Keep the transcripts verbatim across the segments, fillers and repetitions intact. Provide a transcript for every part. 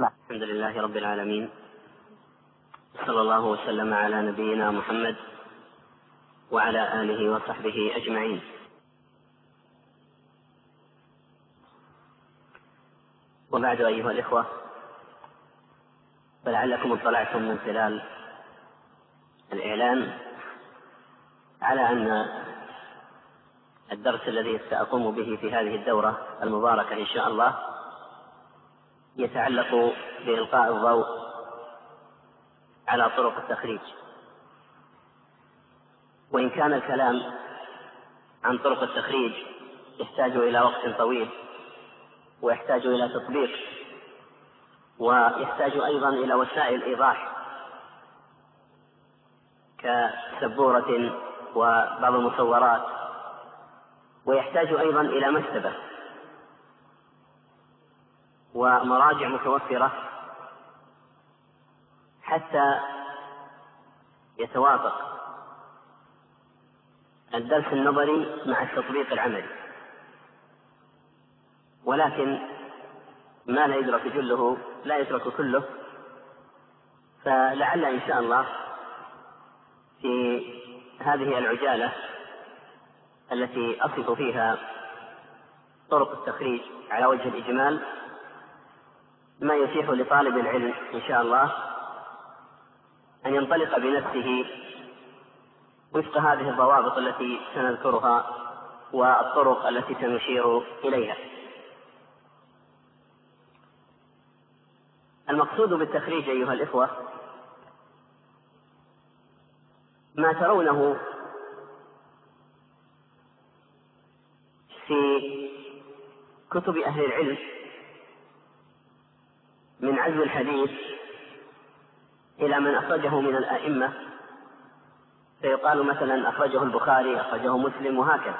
الحمد لله رب العالمين، صلى الله وسلم على نبينا محمد وعلى آله وصحبه أجمعين. وبعد أيها الإخوة، فلعلكم اطلعتم من خلال الإعلان على أن الدرس الذي سأقوم به في هذه الدورة المباركة إن شاء الله يتعلق بإلقاء الضوء على طرق التخريج. وإن كان الكلام عن طرق التخريج يحتاج إلى وقت طويل ويحتاج إلى تطبيق ويحتاج أيضا إلى وسائل إيضاح كسبورة وبعض المصورات، ويحتاج أيضا إلى مكتبة ومراجع متوفرة حتى يتوافق الدرس النظري مع التطبيق العملي. ولكن ما لا يدرك جله لا يترك كله، فلعل إن شاء الله في هذه العجالة التي أصف فيها طرق التخريج على وجه الإجمال ما يتيح لطالب العلم إن شاء الله أن ينطلق بنفسه وفق هذه الضوابط التي سنذكرها والطرق التي سنشير إليها. المقصود بالتخريج أيها الإخوة ما ترونه في كتب أهل العلم من عزو الحديث إلى من أخرجه من الآئمة، فيقال مثلا أخرجه البخاري، أخرجه مسلم، وهكذا.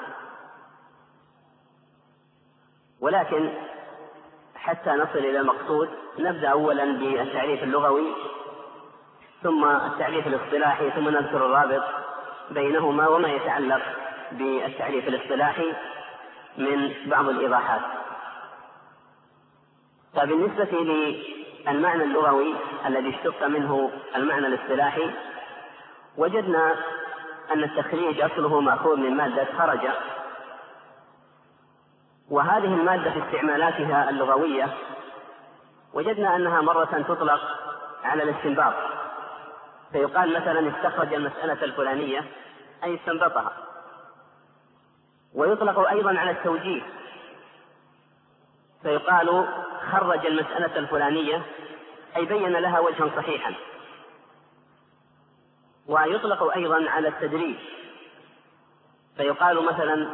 ولكن حتى نصل إلى المقصود نبدأ أولا بالتعريف اللغوي ثم التعريف الاصطلاحي، ثم نذكر الرابط بينهما وما يتعلق بالتعريف الاصطلاحي من بعض الإيضاحات. فبالنسبة للمعنى اللغوي الذي اشتق منه المعنى الاصطلاحي، وجدنا أن التخريج أصله مأخوذ من مادة خرج، وهذه المادة في استعمالاتها اللغوية وجدنا أنها مرة تطلق على الاستنباط، فيقال مثلا استخرج المسألة الفلانية أي استنبطها، ويطلق أيضا على التوجيه، فيقال خرج المسألة الفلانية أي بين لها وجها صحيحا. ويطلق أيضا على التدريج، فيقال مثلا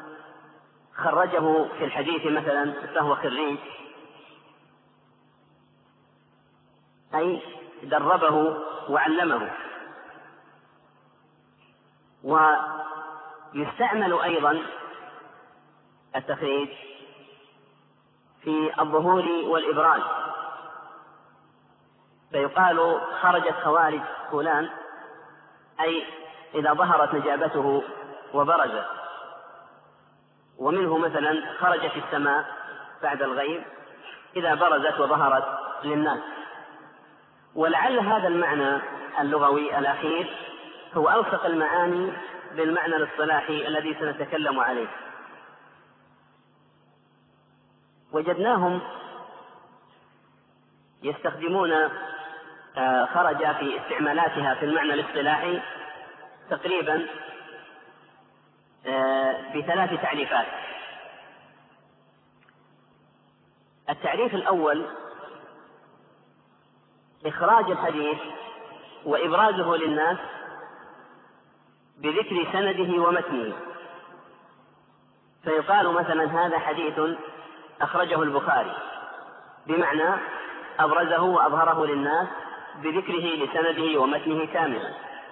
خرجه في الحديث مثلا فهو خريج، أي دربه وعلمه. ويستعمل أيضا التخريج في الظهور والإبراز، فيقال خرجت خوارج فلان أي إذا ظهرت نجابته وبرزت. ومنه مثلا خرجت السماء بعد الغيب إذا برزت وظهرت للناس. ولعل هذا المعنى اللغوي الأخير هو أوثق المعاني بالمعنى الاصطلاحي الذي سنتكلم عليه. وجدناهم يستخدمون خرج في استعمالاتها في المعنى الاصطلاحي تقريبا بثلاث تعريفات. التعريف الأول إخراج الحديث وإبرازه للناس بذكر سنده ومتنه، فيقال مثلا هذا حديث أخرجه البخاري، بمعنى أبرزه وأظهره للناس بذكره لسنده ومتنه كاملا.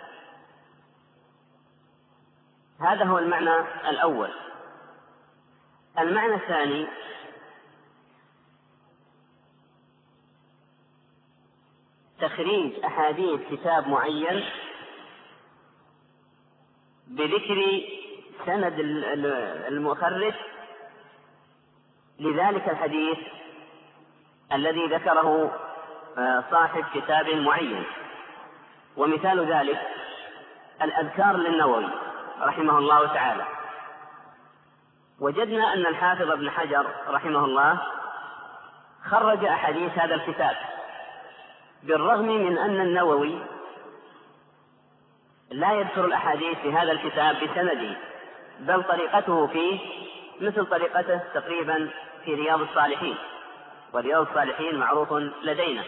هذا هو المعنى الأول. المعنى الثاني تخريج أحاديث كتاب معين بذكر سند المخرج لذلك الحديث الذي ذكره صاحب كتاب معين. ومثال ذلك الأذكار للنووي رحمه الله تعالى. وجدنا أن الحافظ ابن حجر رحمه الله خرج أحاديث هذا الكتاب، بالرغم من أن النووي لا يذكر الأحاديث في هذا الكتاب بسنده، بل طريقته فيه مثل طريقته تقريبا في رياض الصالحين، ورياض الصالحين معروف لدينا.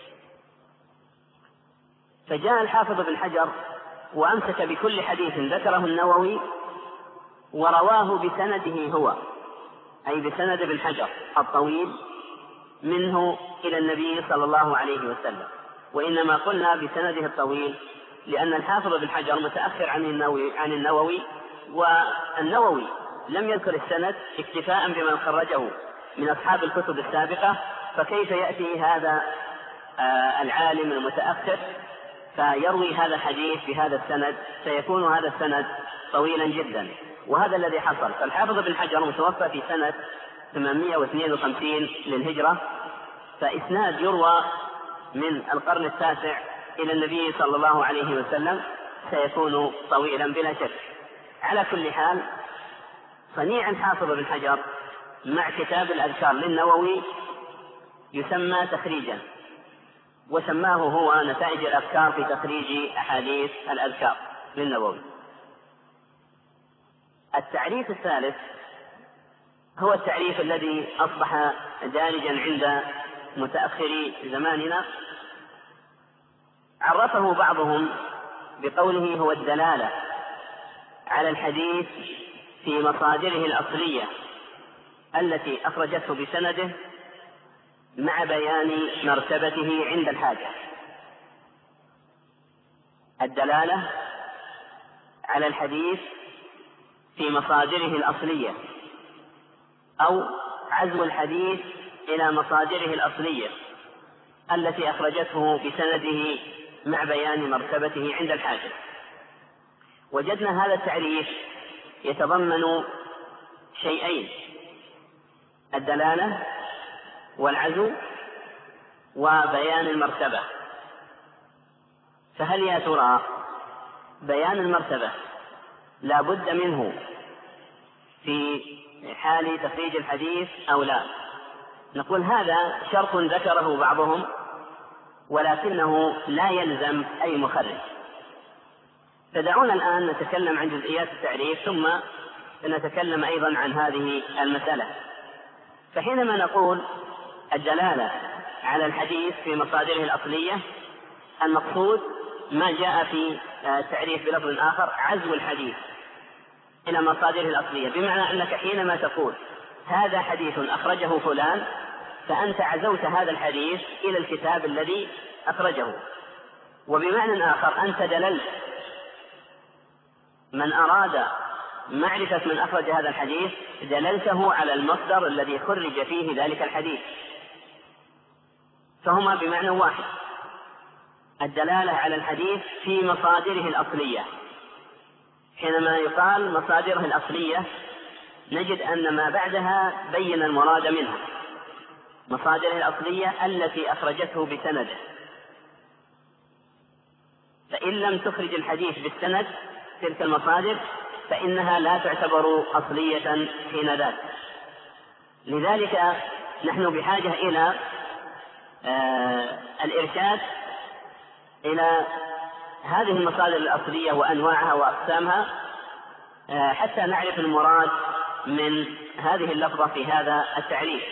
فجاء الحافظ ابن حجر وأمسك بكل حديث ذكره النووي ورواه بسنده هو، أي بسند ابن حجر الطويل منه إلى النبي صلى الله عليه وسلم. وإنما قلنا بسنده الطويل لأن الحافظ ابن حجر متأخر عن النووي, عن النووي والنووي لم يذكر السند اكتفاء بمن خرجه من أصحاب الكتب السابقة، فكيف يأتي هذا آه العالم المتأخر فيروي هذا الحديث بهذا السند؟ سيكون هذا السند طويلا جدا، وهذا الذي حصل. فالحافظ ابن حجر متوفى في سنة ثمانمائة واثنين وخمسين للهجرة، فإسناد يروى من القرن التاسع إلى النبي صلى الله عليه وسلم سيكون طويلا بلا شك. على كل حال صنيع الحافظ ابن حجر مع كتاب الأذكار للنووي يسمى تخريجا، وسماه هو نتائج الأفكار في تخريج أحاديث الأذكار للنووي. التعريف الثالث هو التعريف الذي أصبح دارجا عند متأخري زماننا، عرفه بعضهم بقوله هو الدلالة على الحديث في مصادره الأصلية التي أخرجته بسنده مع بيان مرتبته عند الحاجة. الدلالة على الحديث في مصادره الأصلية، أو عزو الحديث إلى مصادره الأصلية التي أخرجته بسنده مع بيان مرتبته عند الحاجة. وجدنا هذا التعريف يتضمن شيئين: الدلالة والعزو وبيان المرتبة. فهل يا ترى بيان المرتبة لا بد منه في حال تخريج الحديث أو لا؟ نقول هذا شرط ذكره بعضهم ولكنه لا يلزم أي مخرج. فدعونا الآن نتكلم عن جزئيات التعريف ثم نتكلم أيضا عن هذه المسألة. فحينما نقول الدلالة على الحديث في مصادره الأصلية، المقصود ما جاء في تعريف بلفظ آخر عزو الحديث إلى مصادره الأصلية، بمعنى أنك حينما تقول هذا حديث أخرجه فلان فأنت عزوت هذا الحديث إلى الكتاب الذي أخرجه. وبمعنى آخر أنت دللت من أراد معرفة من أخرج هذا الحديث دللته على المصدر الذي خرج فيه ذلك الحديث، فهما بمعنى واحد. الدلالة على الحديث في مصادره الأصلية، حينما يقال مصادره الأصلية نجد أن ما بعدها بين المراد منها. مصادره الأصلية التي أخرجته بسنده، فإن لم تخرج الحديث بالسند تلك المصادر فإنها لا تعتبر أصلية حين ذاك. لذلك نحن بحاجة إلى آه الإرشاد إلى هذه المصادر الأصلية وأنواعها وأقسامها آه حتى نعرف المراد من هذه اللفظة في هذا التعريف.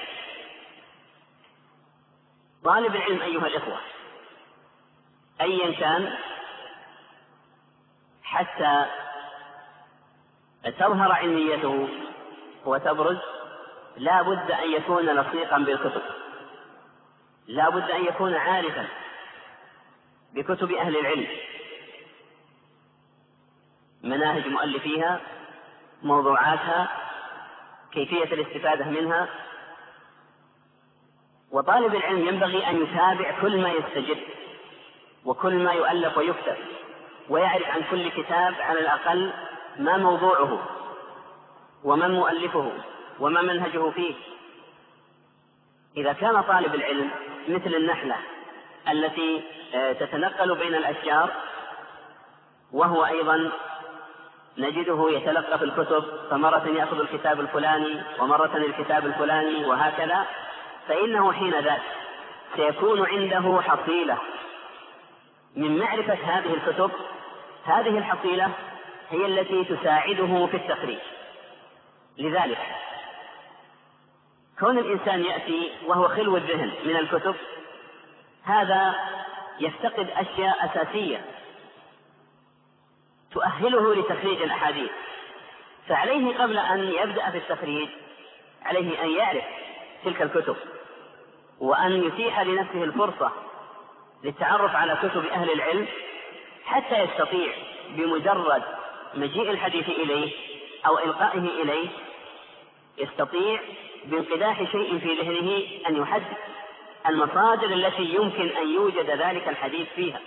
طالب العلم أيها الإخوة أيا كان، حتى تظهر علميته وتبرز لا بد أن يكون لصيقا بالكتب، لا بد أن يكون عارفا بكتب أهل العلم، مناهج مؤلفيها، موضوعاتها، كيفية الاستفادة منها. وطالب العلم ينبغي أن يتابع كل ما يستجد وكل ما يؤلف ويكتب، ويعرف عن كل كتاب على الأقل ما موضوعه ومن مؤلفه وما منهجه فيه. إذا كان طالب العلم مثل النحلة التي تتنقل بين الأشجار، وهو أيضا نجده يتلقى في الكتب، فمرة يأخذ الكتاب الفلاني ومرة الكتاب الفلاني وهكذا، فإنه حين ذاك سيكون عنده حصيلة من معرفة هذه الكتب. هذه الحصيلة هي التي تساعده في التخريج. لذلك كون الإنسان يأتي وهو خلو الذهن من الكتب، هذا يفتقد أشياء أساسية تؤهله لتخريج الأحاديث، فعليه قبل أن يبدأ في التخريج عليه أن يعرف تلك الكتب، وأن يتيح لنفسه الفرصة للتعرف على كتب أهل العلم، حتى يستطيع بمجرد مجيء الحديث إليه أو إلقائه إليه يستطيع بانقداح شيء في ذهنه أن يحدد المصادر التي يمكن أن يوجد ذلك الحديث فيها.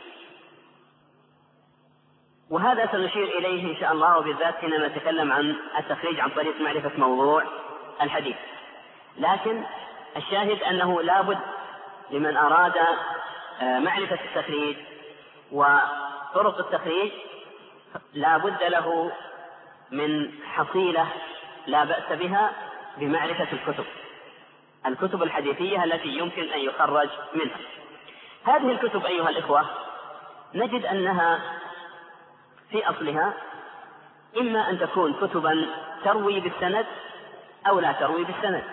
وهذا سنشير إليه إن شاء الله، وبالذات حينما نتكلم عن التخريج عن طريق معرفة موضوع الحديث. لكن الشاهد أنه لابد لمن أراد معرفة التخريج وطرق التخريج لابد له من حصيلة لا بأس بها بمعرفة الكتب الكتب الحديثية التي يمكن أن يخرج منها. هذه الكتب أيها الإخوة نجد أنها في أصلها إما أن تكون كتبا تروي بالسند أو لا تروي بالسند.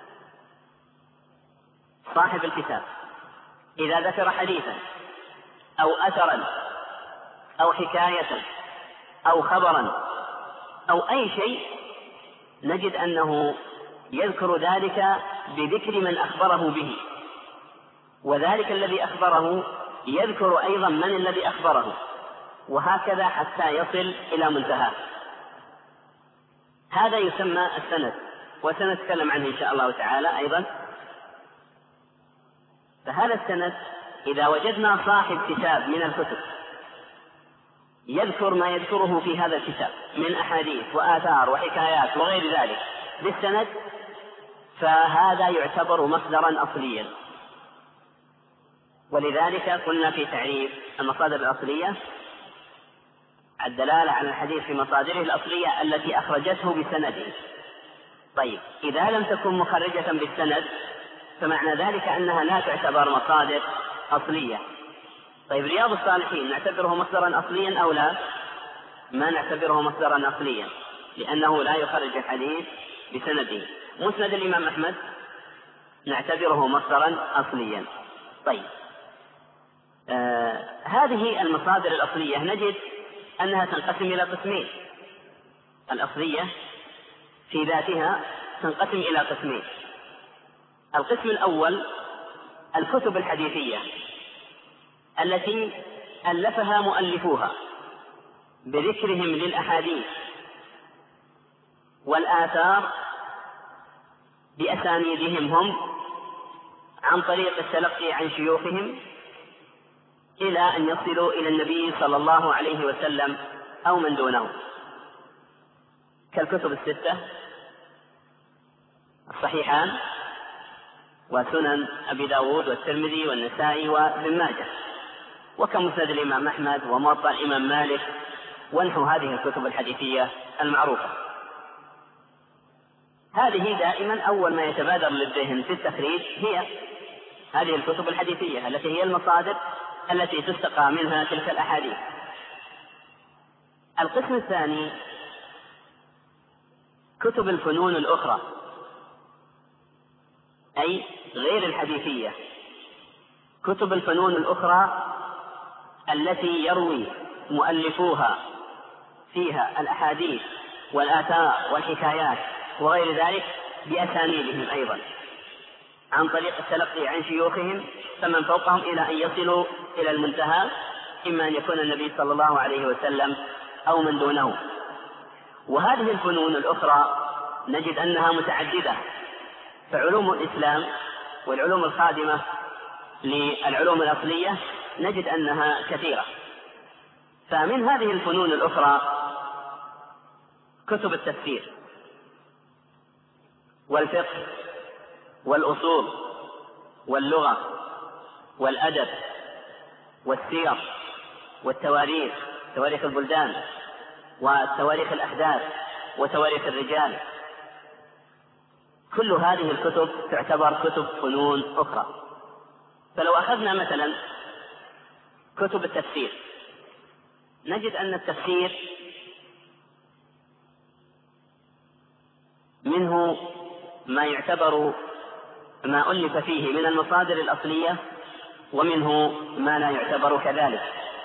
صاحب الكتاب إذا ذكر حديثا أو أثرا أو حكاية أو خبرا أو أي شيء، نجد أنه يذكر ذلك بذكر من أخبره به، وذلك الذي أخبره يذكر أيضا من الذي أخبره، وهكذا حتى يصل إلى منتهى. هذا يسمى السند، وسنتكلم عنه إن شاء الله تعالى أيضا. فهذا السند إذا وجدنا صاحب كتاب من الكتب يذكر ما يذكره في هذا الكتاب من أحاديث وآثار وحكايات وغير ذلك بالسند، فهذا يعتبر مصدرا أصليا. ولذلك قلنا في تعريف المصادر الأصلية الدلالة على الحديث في مصادره الأصلية التي أخرجته بسنده. طيب إذا لم تكن مخرجة بالسند فمعنى ذلك أنها لا تعتبر مصادر أصلية. طيب رياض الصالحين نعتبره مصدرا أصليا أو لا؟ ما نعتبره مصدرا أصليا، لأنه لا يخرج الحديث بسنده. مسند الإمام أحمد نعتبره مصدرا أصليا. طيب آه هذه المصادر الأصلية نجد أنها تنقسم إلى قسمين. الأصلية في ذاتها تنقسم إلى قسمين. القسم الأول الكتب الحديثية التي ألفها مؤلفوها بذكرهم للأحاديث والآثار بأسانيدهم هم عن طريق التلقي عن شيوخهم إلى أن يصلوا إلى النبي صلى الله عليه وسلم أو من دونه، كالكتب الستة الصحيحان وسنن أبي داود والترمذي والنسائي وابن ماجه، وكمسند الإمام أحمد وموطأ الإمام مالك ونحو هذه الكتب الحديثية المعروفة. هذه دائما أول ما يتبادر للذهن في التخريج هي هذه الكتب الحديثية التي هي المصادر التي تستقى منها تلك الأحاديث. القسم الثاني كتب الفنون الأخرى، أي غير الحديثية، كتب الفنون الأخرى التي يروي مؤلفوها فيها الأحاديث والآثار والحكايات وغير ذلك بأسانيدهم أيضا عن طريق التلقي عن شيوخهم فمن فوقهم إلى أن يصلوا إلى المنتهى، إما أن يكون النبي صلى الله عليه وسلم أو من دونه. وهذه الفنون الأخرى نجد أنها متعددة، فعلوم الإسلام والعلوم الخادمة للعلوم الأصلية نجد أنها كثيرة. فمن هذه الفنون الأخرى كتب التفسير والفقه والأصول واللغة والأدب والسير والتواريخ، تواريخ البلدان وتواريخ الأحداث وتواريخ الرجال، كل هذه الكتب تعتبر كتب فنون أخرى. فلو أخذنا مثلا كتب التفسير نجد أن التفسير منه ما يعتبر ما ألف فيه من المصادر الأصلية ومنه ما لا يعتبر كذلك.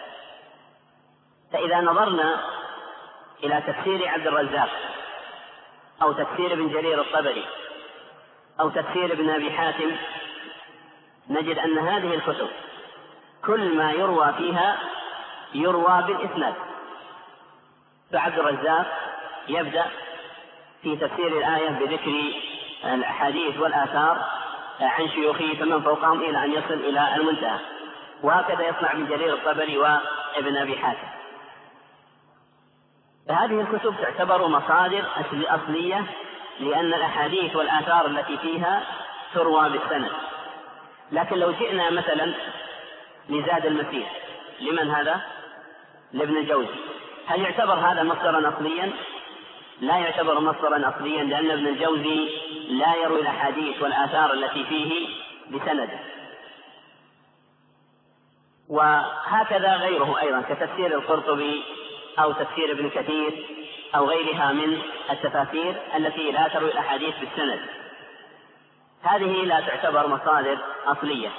فإذا نظرنا إلى تفسير عبد الرزاق أو تفسير ابن جرير الطبري أو تفسير ابن أبي حاتم نجد أن هذه الكتب كل ما يروى فيها يروى بالإسناد. فعبد الرزاق يبدأ في تفسير الآية بذكر الأحاديث والآثار عن شيوخه فمن فوقهم إلى أن يصل إلى المنتهى، وهكذا يصنع ابن جرير الطبري وابن أبي حاتم. فهذه الكتب تعتبر مصادر أصلية لأن الأحاديث والآثار التي فيها تروى بالسند. لكن لو جئنا مثلا لزاد المسير، لمن هذا؟ لابن الجوزي، هل يعتبر هذا مصدرا أصليا؟ لا يعتبر مصدرا أصليا، لأن ابن الجوزي لا يروي الأحاديث والآثار التي فيه بسند. وهكذا غيره أيضا كتفسير القرطبي أو تفسير ابن كثير أو غيرها من التفاسير التي لا تروي الأحاديث بالسند، هذه لا تعتبر مصادر أصلية.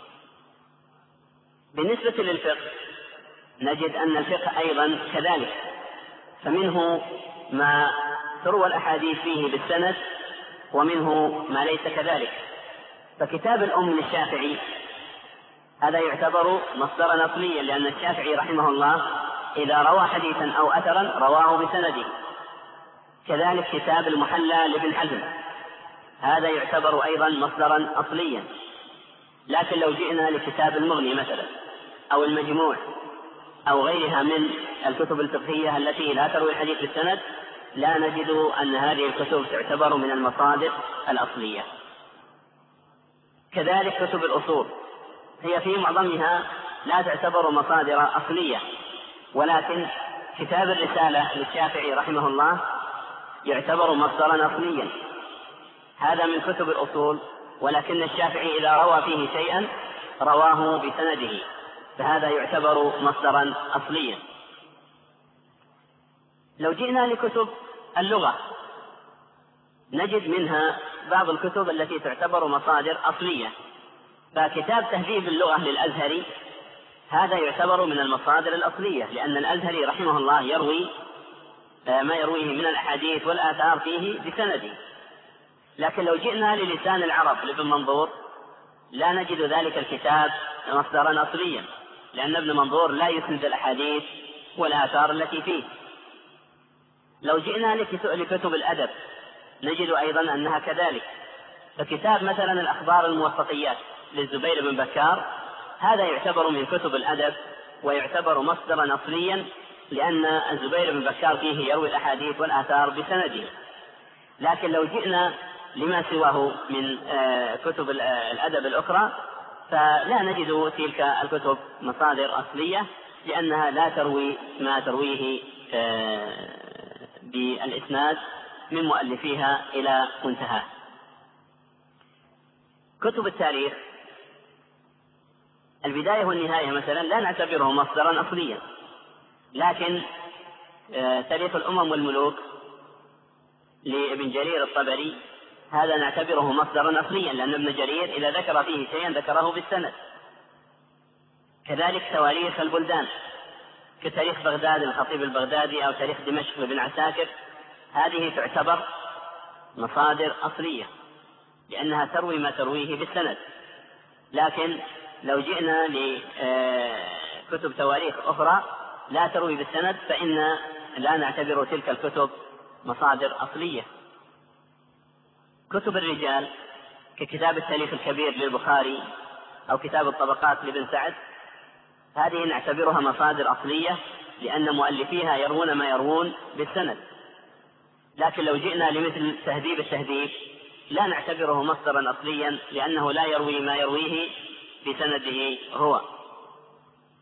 بالنسبة للفقه نجد أن الفقه أيضا كذلك، فمنه ما تروى الأحاديث فيه بالسند ومنه ما ليس كذلك. فكتاب الأم للشافعي هذا يعتبر مصدرا أصليا، لأن الشافعي رحمه الله إذا روى حديثا أو أثرا رواه بسنده. كذلك كتاب المحلى لابن حزم هذا يعتبر أيضا مصدرا أصليا. لكن لو جئنا لكتاب المغني مثلا أو المجموع أو غيرها من الكتب الفقهية التي لا تروي الحديث بالسند لا نجد أن هذه الكتب تعتبر من المصادر الأصلية. كذلك كتب الأصول هي في معظمها لا تعتبر مصادر أصلية، ولكن كتاب الرسالة للشافعي رحمه الله يعتبر مصدرا أصليا، هذا من كتب الأصول، ولكن الشافعي إذا روى فيه شيئا رواه بسنده، فهذا يعتبر مصدرا أصليا. لو جئنا لكتب اللغة نجد منها بعض الكتب التي تعتبر مصادر أصلية. فكتاب تهذيب اللغة للأزهري هذا يعتبر من المصادر الأصلية، لأن الأزهري رحمه الله يروي ما يرويه من الأحاديث والآثار فيه بسنده. لكن لو جئنا للسان العرب لابن منظور لا نجد ذلك الكتاب مصدرا أصليا، لأن ابن منظور لا يسند الأحاديث والآثار التي فيه. لو جئنا لكتب الأدب نجد أيضا أنها كذلك. فكتاب مثلا الأخبار الموسطيات للزبير بن بكار هذا يعتبر من كتب الأدب ويعتبر مصدرا أصليا، لأن الزبير بن بكار فيه يروي الأحاديث والآثار بسنده. لكن لو جئنا لما سواه من كتب الأدب الأخرى فلا نجد تلك الكتب مصادر أصلية، لأنها لا تروي ما ترويه بالإسناد من مؤلفيها إلى منتهى. كتب التاريخ البداية والنهاية مثلا لا نعتبره مصدرا أصليا، لكن تاريخ الأمم والملوك لابن جرير الطبري هذا نعتبره مصدرا أصليا، لأن ابن جرير إذا ذكر فيه شيئا ذكره بالسند. كذلك تواريخ البلدان كتاريخ بغداد الخطيب البغدادي أو تاريخ دمشق لابن عساكر هذه تعتبر مصادر أصلية لأنها تروي ما ترويه بالسند. لكن لو جئنا لكتب تواريخ أخرى لا تروي بالسند فإن لا نعتبر تلك الكتب مصادر أصلية. كتب الرجال ككتاب التاريخ الكبير للبخاري أو كتاب الطبقات لابن سعد هذه نعتبرها مصادر أصلية لأن مؤلفيها يروون ما يروون بالسند. لكن لو جئنا لمثل تهذيب التهذيب لا نعتبره مصدرا أصليا لأنه لا يروي ما يرويه بسنده هو.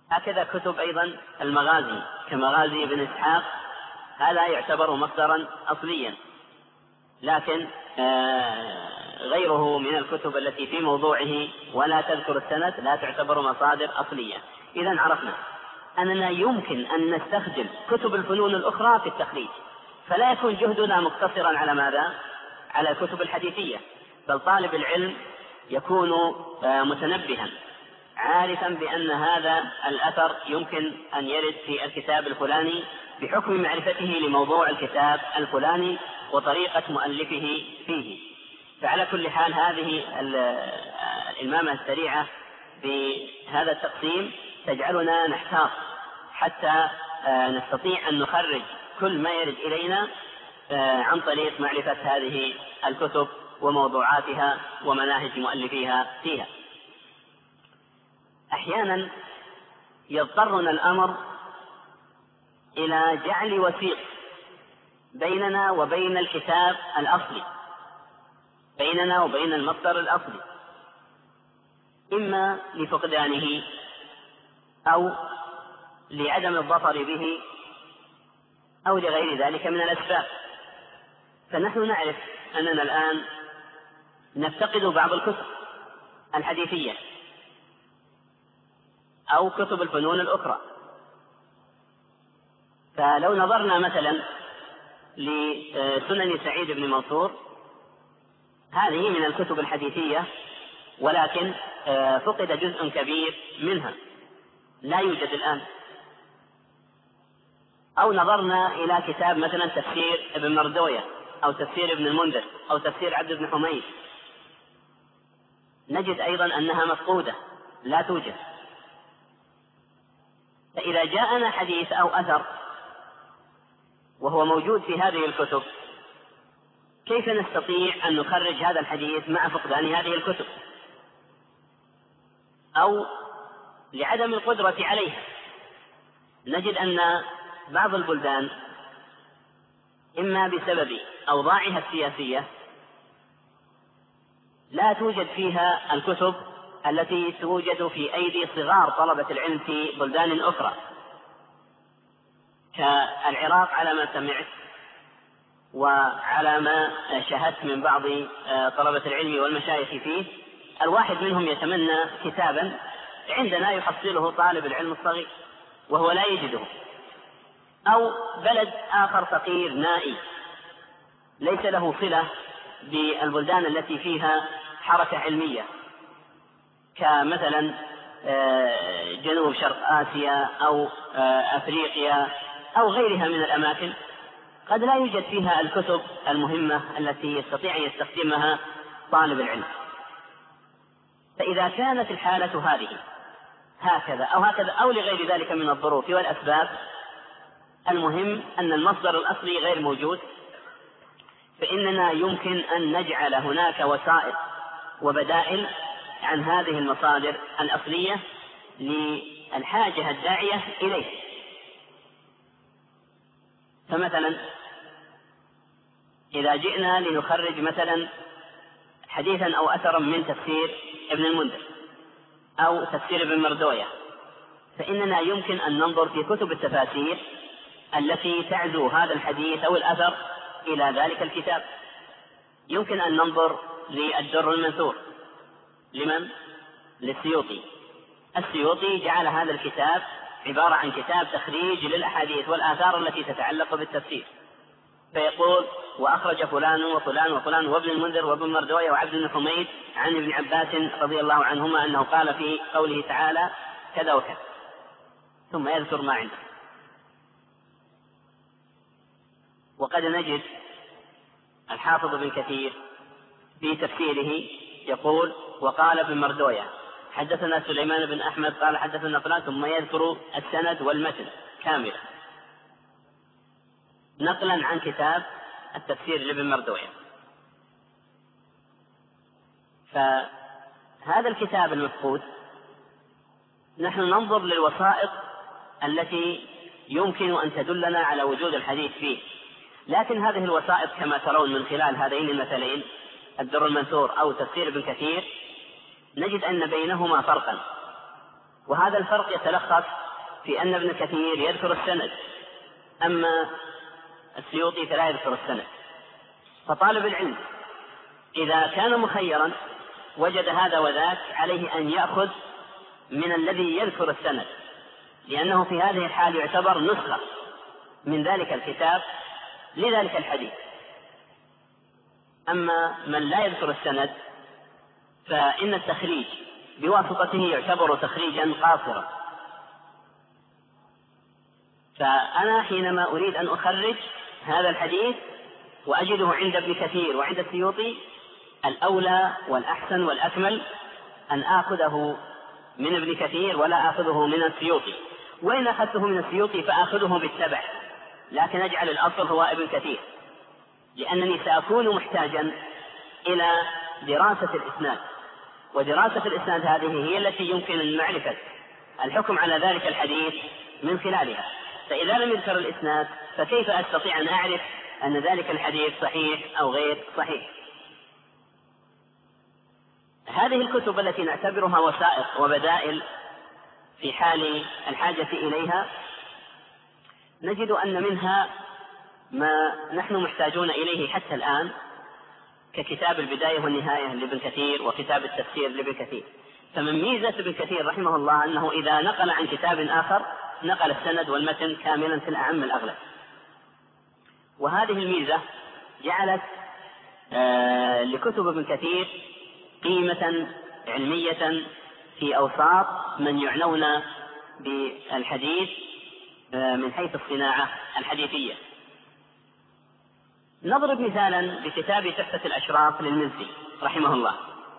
هكذا كتب أيضا المغازي كمغازي ابن إسحاق، هذا يعتبر مصدرا أصليا، لكن غيره من الكتب التي في موضوعه ولا تذكر السند لا تعتبر مصادر أصلية. إذن عرفنا أننا يمكن أن نستخدم كتب الفنون الأخرى في التخريج، فلا يكون جهدنا مقتصرا على ماذا؟ على الكتب الحديثية، بل طالب العلم يكون متنبها عارفا بأن هذا الأثر يمكن أن يرد في الكتاب الفلاني بحكم معرفته لموضوع الكتاب الفلاني وطريقة مؤلفه فيه. فعلى كل حال هذه الإمامة السريعة بهذا التقسيم تجعلنا نحتاط حتى نستطيع أن نخرج كل ما يرد إلينا عن طريق معرفة هذه الكتب وموضوعاتها ومناهج مؤلفيها فيها. أحيانا يضطرنا الأمر إلى جعل وسيط بيننا وبين الكتاب الأصلي، بيننا وبين المصدر الأصلي، إما لفقدانه أو لعدم الظفر به أو لغير ذلك من الأسباب. فنحن نعرف أننا الآن نفتقد بعض الكتب الحديثية أو كتب الفنون الأخرى، فلو نظرنا مثلا لسنن سعيد بن منصور، هذه من الكتب الحديثية ولكن فقد جزء كبير منها لا يوجد الآن. أو نظرنا إلى كتاب مثلا تفسير ابن مردوية أو تفسير ابن المنذر أو تفسير عبد بن حميد، نجد أيضا أنها مفقودة لا توجد. فإذا جاءنا حديث أو أثر وهو موجود في هذه الكتب، كيف نستطيع أن نخرج هذا الحديث مع فقدان هذه الكتب أو لعدم القدرة عليها؟ نجد أن بعض البلدان إما بسبب أوضاعها السياسية لا توجد فيها الكتب التي توجد في أيدي صغار طلبة العلم في بلدان أخرى كالعراق على ما سمعت وعلى ما شاهدت من بعض طلبة العلم والمشايخ فيه. الواحد منهم يتمنى كتابا عندنا يحصله طالب العلم الصغير وهو لا يجده، أو بلد آخر فقير نائي ليس له صلة بالبلدان التي فيها حركة علمية كمثلا جنوب شرق آسيا أو أفريقيا أو غيرها من الأماكن، قد لا يوجد فيها الكتب المهمة التي يستطيع أن يستخدمها طالب العلم. فإذا كانت الحالة هذه هكذا أو هكذا أو لغير ذلك من الظروف والأسباب، المهم أن المصدر الأصلي غير موجود، فإننا يمكن أن نجعل هناك وسائط وبدائل عن هذه المصادر الأصلية للحاجة الداعية إليه. فمثلا إذا جئنا لنخرج مثلا حديثا أو أثرا من تفسير ابن المنذر أو تفسير ابن مردوية، فإننا يمكن أن ننظر في كتب التفاسير التي تعزو هذا الحديث أو الأثر إلى ذلك الكتاب. يمكن أن ننظر للدر المنثور لمن؟ للسيوطي. السيوطي جعل هذا الكتاب عبارة عن كتاب تخريج للأحاديث والآثار التي تتعلق بالتفسير، فيقول وأخرج فلان وفلان وفلان وابن المنذر وابن مردوية وعبد بن حميد عن ابن عباس رضي الله عنهما أنه قال في قوله تعالى كذا وكذا، ثم يذكر ما عنده. وقد نجد الحافظ بن كثير في تفسيره يقول وقال ابن مردوية حدثنا سليمان بن أحمد قال حدثنا فلان، ثم يذكر السند والمتن كاملا نقلا عن كتاب التفسير لابن مردوية. فهذا الكتاب المفقود نحن ننظر للوسائط التي يمكن أن تدلنا على وجود الحديث فيه، لكن هذه الوسائط كما ترون من خلال هذين المثلين الدر المنثور أو تفسير ابن كثير نجد أن بينهما فرقا، وهذا الفرق يتلخص في أن ابن كثير يذكر السند، أما السيوطي فلا يذكر السند. فطالب العلم إذا كان مخيرا وجد هذا وذاك عليه أن يأخذ من الذي يذكر السند، لأنه في هذه الحال يعتبر نسخة من ذلك الكتاب لذلك الحديث. أما من لا يذكر السند فإن التخريج بواسطته يعتبر تخريجا قاصرا. فأنا حينما أريد أن أخرج هذا الحديث وأجده عند ابن كثير وعند السيوطي، الأولى والأحسن والأكمل أن آخذه من ابن كثير ولا آخذه من السيوطي، وإن أخذته من السيوطي فآخذه بالتبع، لكن أجعل الأصل هو ابن كثير، لأنني سأكون محتاجا إلى دراسة الإسناد، ودراسة الإسناد هذه هي التي يمكن المعرفة الحكم على ذلك الحديث من خلالها. فإذا لم يذكر الإسناد فكيف أستطيع أن أعرف أن ذلك الحديث صحيح أو غير صحيح؟ هذه الكتب التي نعتبرها وثائق وبدائل في حال الحاجة إليها، نجد أن منها ما نحن محتاجون إليه حتى الآن، ككتاب البداية والنهاية لابن كثير وكتاب التفسير لابن كثير. فمن ميزة ابن كثير رحمه الله أنه إذا نقل عن كتاب آخر نقل السند والمتن كاملا في الأعم الأغلب، وهذه الميزة جعلت آه لكتب ابن كثير قيمة علمية في أوساط من يعنون بالحديث آه من حيث الصناعة الحديثية. نضرب مثالا بكتاب تحفة الأشراف للمزي رحمه الله.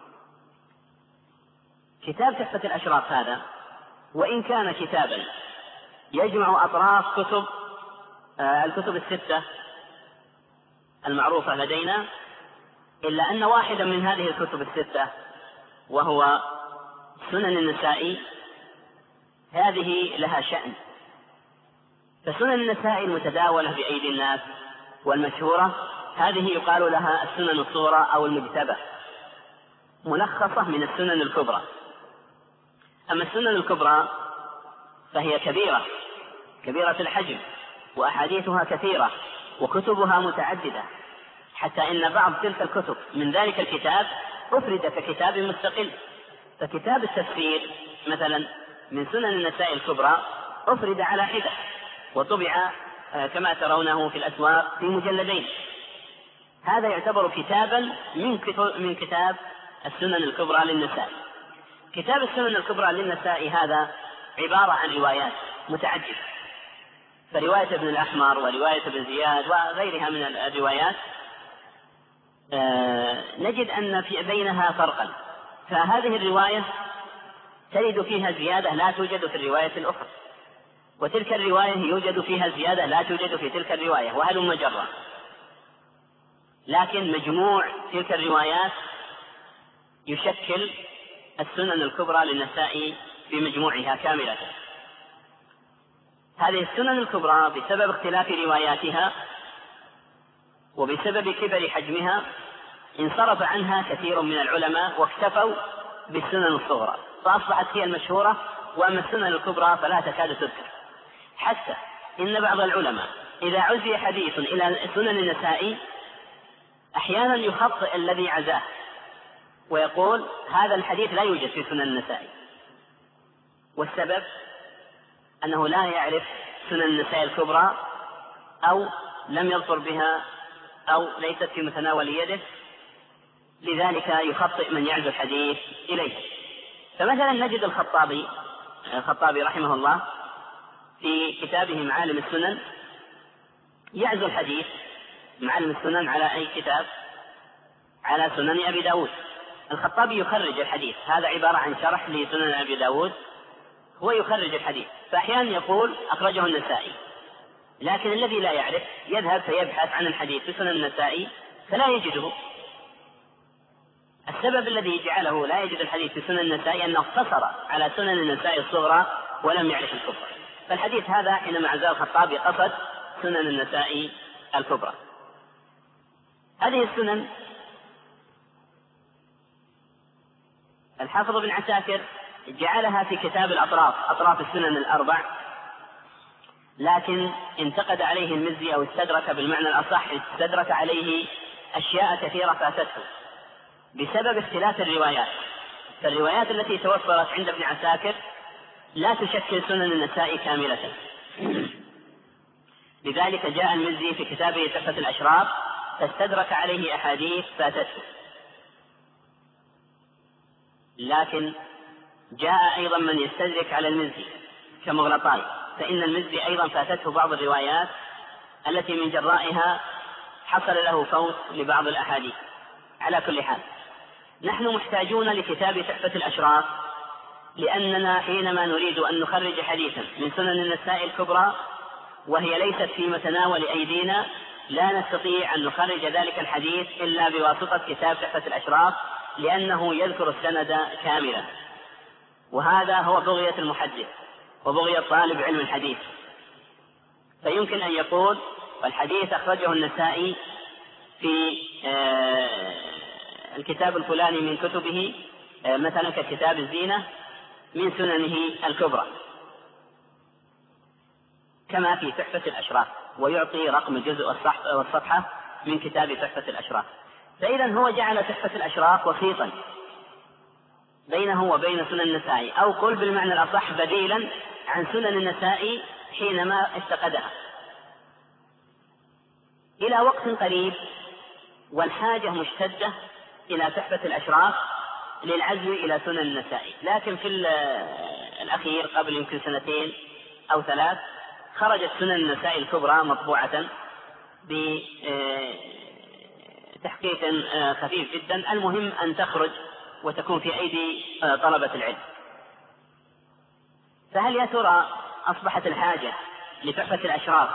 كتاب تحفة الأشراف هذا وإن كان كتابا يجمع أطراف كتب آه الكتب الستة المعروفة لدينا، إلا أن واحدا من هذه الكتب الستة وهو سنن النسائي هذه لها شأن. فسنن النسائي المتداولة بأيدي الناس والمشهورة هذه يقال لها السنن الصغرى أو المجتبى، ملخصة من السنن الكبرى. أما السنن الكبرى فهي كبيرة كبيرة الحجم، وأحاديثها كثيرة وكتبها متعددة، حتى إن بعض تلك الكتب من ذلك الكتاب أفرد ككتاب مستقل. فكتاب التفسير مثلا من سنن النسائي الكبرى أفرد على حدة وطبع كما ترونه في الأسواق في مجلدين. هذا يعتبر كتابا من من كتاب السنن الكبرى للنسائي. كتاب السنن الكبرى للنسائي هذا عبارة عن روايات متعددة، فرواية ابن الأحمر ورواية ابن زياد وغيرها من الروايات آه نجد أن في بينها فرقا. فهذه الرواية تجد فيها زيادة لا توجد في الرواية الأخرى، وتلك الرواية يوجد فيها زيادة لا توجد في تلك الرواية، وهلم جرا. لكن مجموع تلك الروايات يشكل السنن الكبرى للنسائي بمجموعها كاملة. هذه السنن الكبرى بسبب اختلاف رواياتها وبسبب كبر حجمها انصرف عنها كثير من العلماء واكتفوا بالسنن الصغرى، فأصبحت هي المشهورة، وأما السنن الكبرى فلا تكاد تذكر. حتى إن بعض العلماء إذا عزي حديث إلى سنن النسائي أحيانا يخطئ الذي عزاه ويقول هذا الحديث لا يوجد في سنن النسائي، والسبب أنه لا يعرف سنن النسائي الكبرى أو لم يظفر بها أو ليست في متناول يده، لذلك يخطئ من يعزو الحديث إليه. فمثلا نجد الخطابي الخطابي رحمه الله في كتابه معالم السنن يعزو الحديث معالم السنن على أي كتاب؟ على سنن أبي داود. الخطابي يخرج الحديث، هذا عبارة عن شرح لسنن أبي داود، هو يخرج الحديث، فأحيانا يقول أخرجه النسائي، لكن الذي لا يعرف يذهب فيبحث عن الحديث في سنن النسائي فلا يجده. السبب الذي جعله لا يجد الحديث في سنن النسائي أنه اقتصر على سنن النسائي الصغرى ولم يعرف الكبرى. فالحديث هذا حينما عزاه الخطابي قصد سنن النسائي الكبرى. هذه السنن الحافظ بن عساكر جعلها في كتاب الأطراف، أطراف السنن الأربع، لكن انتقد عليه المزي أو استدرك بالمعنى الأصح، استدرك عليه أشياء كثيرة فاتته بسبب اختلاف الروايات. فالروايات التي توفرت عند ابن عساكر لا تشكل سنن النسائي كاملة، لذلك جاء المزي في كتابه تحفة الأشراف فاستدرك عليه أحاديث فاتته. لكن جاء أيضا من يستدرك على المزي كمغلطاي، فإن المزي أيضا فاتته بعض الروايات التي من جرائها حصل له فوت لبعض الأحاديث. على كل حال نحن محتاجون لكتاب تحفة الأشراف، لأننا حينما نريد أن نخرج حديثا من سنن النسائي الكبرى وهي ليست في متناول أيدينا لا نستطيع أن نخرج ذلك الحديث إلا بواسطة كتاب تحفة الأشراف، لأنه يذكر السند كاملا، وهذا هو بغية المحدث وبغية طالب علم الحديث. فيمكن أن يقول والحديث أخرجه النسائي في الكتاب الفلاني من كتبه، مثلا ككتاب الزينة من سننه الكبرى كما في تحفة الأشراف، ويعطي رقم الجزء والصفحة من كتاب تحفة الأشراف. فإذا هو جعل تحفة الأشراف وسيطا بينه وبين سنن النسائي، أو قل بالمعنى الأصح بديلا عن سنن النسائي حينما افتقدها إلى وقت قريب، والحاجة مشتدة إلى تحفة الأشراف للعزو إلى سنن النسائي. لكن في الأخير قبل يمكن سنتين أو ثلاث خرجت سنن النسائي الكبرى مطبوعة بتحقيق خفيف جدا. المهم أن تخرج وتكون في أيدي طلبة العلم. فهل يا ترى أصبحت الحاجة لتحفة الأشراف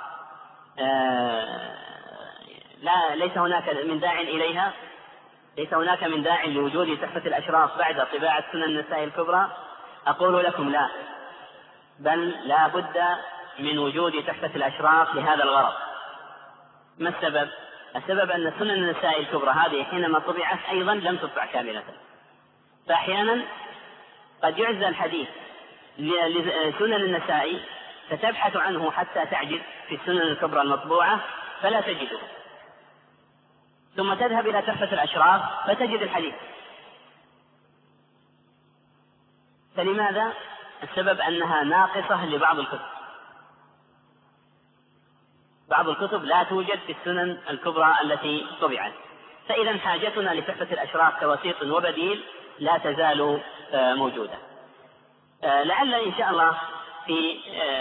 لا ليس هناك من داع إليها؟ ليس هناك من داع لوجود تحفة الأشراف بعد طباعة سنن النسائي الكبرى؟ أقول لكم لا، بل لا بد من وجود تحفة الأشراف لهذا الغرض. ما السبب؟ السبب أن سنن النسائي الكبرى هذه حينما طبعت أيضا لم تطبع كاملة، فأحيانا قد يعزى الحديث لسنن النسائي فتبحث عنه حتى تعجز في السنن الكبرى المطبوعة فلا تجده، ثم تذهب إلى تحفة الأشراف فتجد الحديث. فلماذا؟ السبب أنها ناقصة لبعض الكتب، بعض الكتب لا توجد في السنن الكبرى التي طبعت. فإذا حاجتنا لتحفة الأشراف كوسيط وبديل لا تزال موجودة. لعل إن شاء الله في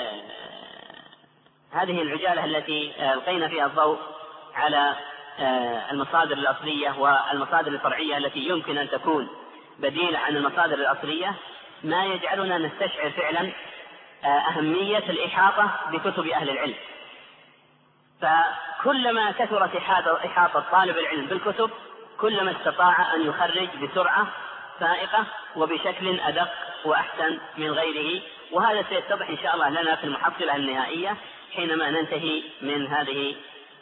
هذه العجالة التي ألقينا فيها الضوء على المصادر الأصلية والمصادر الفرعية التي يمكن أن تكون بديلة عن المصادر الأصلية ما يجعلنا نستشعر فعلا أهمية الإحاطة بكتب أهل العلم. فكلما كثرت إحاطة طالب العلم بالكتب كلما استطاع أن يخرج بسرعة فائقة وبشكل أدق وأحسن من غيره. وهذا سيتضح إن شاء الله لنا في المحصلة النهائية حينما ننتهي من هذه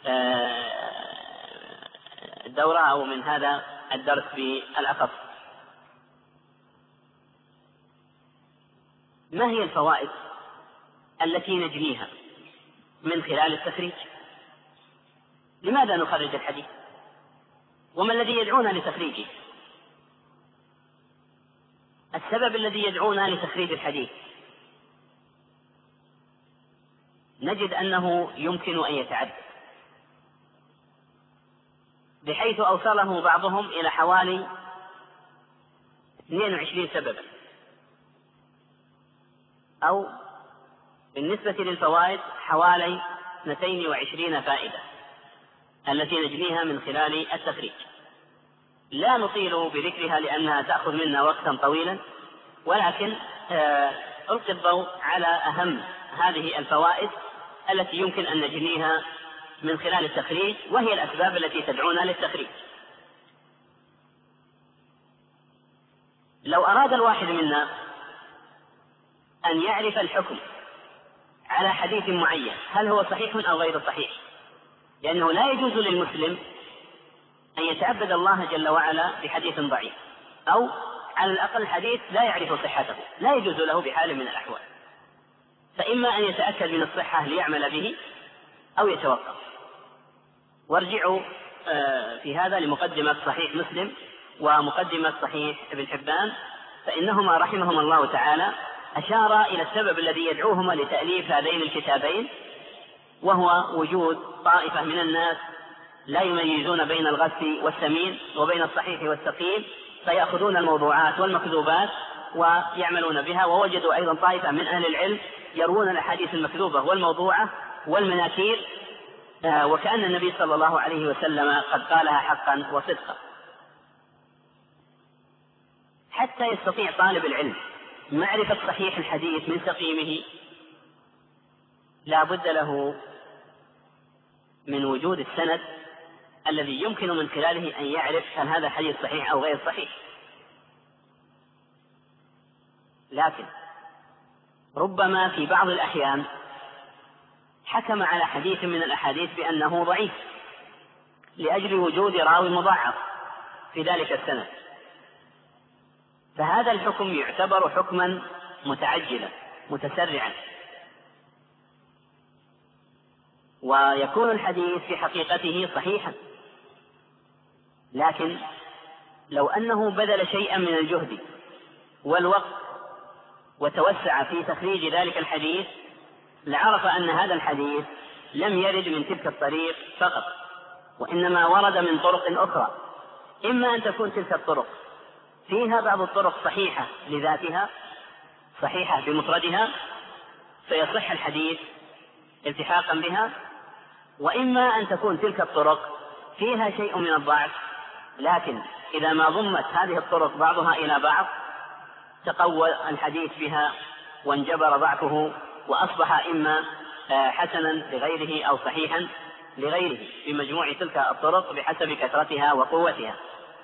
الدورة أو من هذا الدرس بالأخص. ما هي الفوائد التي نجنيها من خلال التخريج؟ لماذا نخرج الحديث؟ وما الذي يدعونا لتخريجه؟ السبب الذي يدعونا لتخريج الحديث نجد أنه يمكن أن يتعدد، بحيث أوصله بعضهم إلى حوالي اثنين وعشرين سببا، أو بالنسبة للفوائد حوالي اثنتين وعشرين فائدة التي نجنيها من خلال التخريج. لا نطيل بذكرها لأنها تأخذ منا وقتا طويلا، ولكن ألقي الضوء على أهم هذه الفوائد التي يمكن أن نجنيها من خلال التخريج، وهي الأسباب التي تدعونا للتخريج. لو أراد الواحد منا أن يعرف الحكم على حديث معين هل هو صحيح أو غير صحيح، لأنه لا يجوز للمسلم أن يتعبد الله جل وعلا بحديث ضعيف أو على الأقل حديث لا يعرف صحته لا يجوز له بحال من الأحوال، فإما أن يتأكد من الصحة ليعمل به أو يتوقف. وارجعوا في هذا لمقدمة صحيح مسلم ومقدمة صحيح ابن حبان، فإنهما رحمهما الله تعالى أشار إلى السبب الذي يدعوهما لتأليف هذين الكتابين، وهو وجود طائفة من الناس لا يميزون بين الغث والسمين وبين الصحيح والسقيم، فيأخذون الموضوعات والمكذوبات ويعملون بها. ووجدوا أيضا طائفة من أهل العلم يروون الأحاديث المكذوبة والموضوعة والمناكير وكأن النبي صلى الله عليه وسلم قد قالها حقا وصدقا. حتى يستطيع طالب العلم معرفة صحيح الحديث من سقيمه لا بد له من وجود السند الذي يمكن من خلاله أن يعرف هل هذا الحديث صحيح أو غير صحيح. لكن ربما في بعض الأحيان حكم على حديث من الأحاديث بأنه ضعيف لأجل وجود راوي مضاعف في ذلك السند، فهذا الحكم يعتبر حكما متعجلا متسرعا، ويكون الحديث في حقيقته صحيحا. لكن لو أنه بذل شيئا من الجهد والوقت وتوسع في تخريج ذلك الحديث لعرف أن هذا الحديث لم يرد من تلك الطريق فقط، وإنما ورد من طرق أخرى، إما أن تكون تلك الطرق فيها بعض الطرق صحيحة لذاتها صحيحة بمفردها فيصح الحديث التحاقا بها، وإما أن تكون تلك الطرق فيها شيء من الضعف، لكن إذا ما ضمت هذه الطرق بعضها إلى بعض تقوى الحديث بها وانجبر ضعفه وأصبح إما حسنا لغيره أو صحيحا لغيره بمجموع تلك الطرق بحسب كثرتها وقوتها.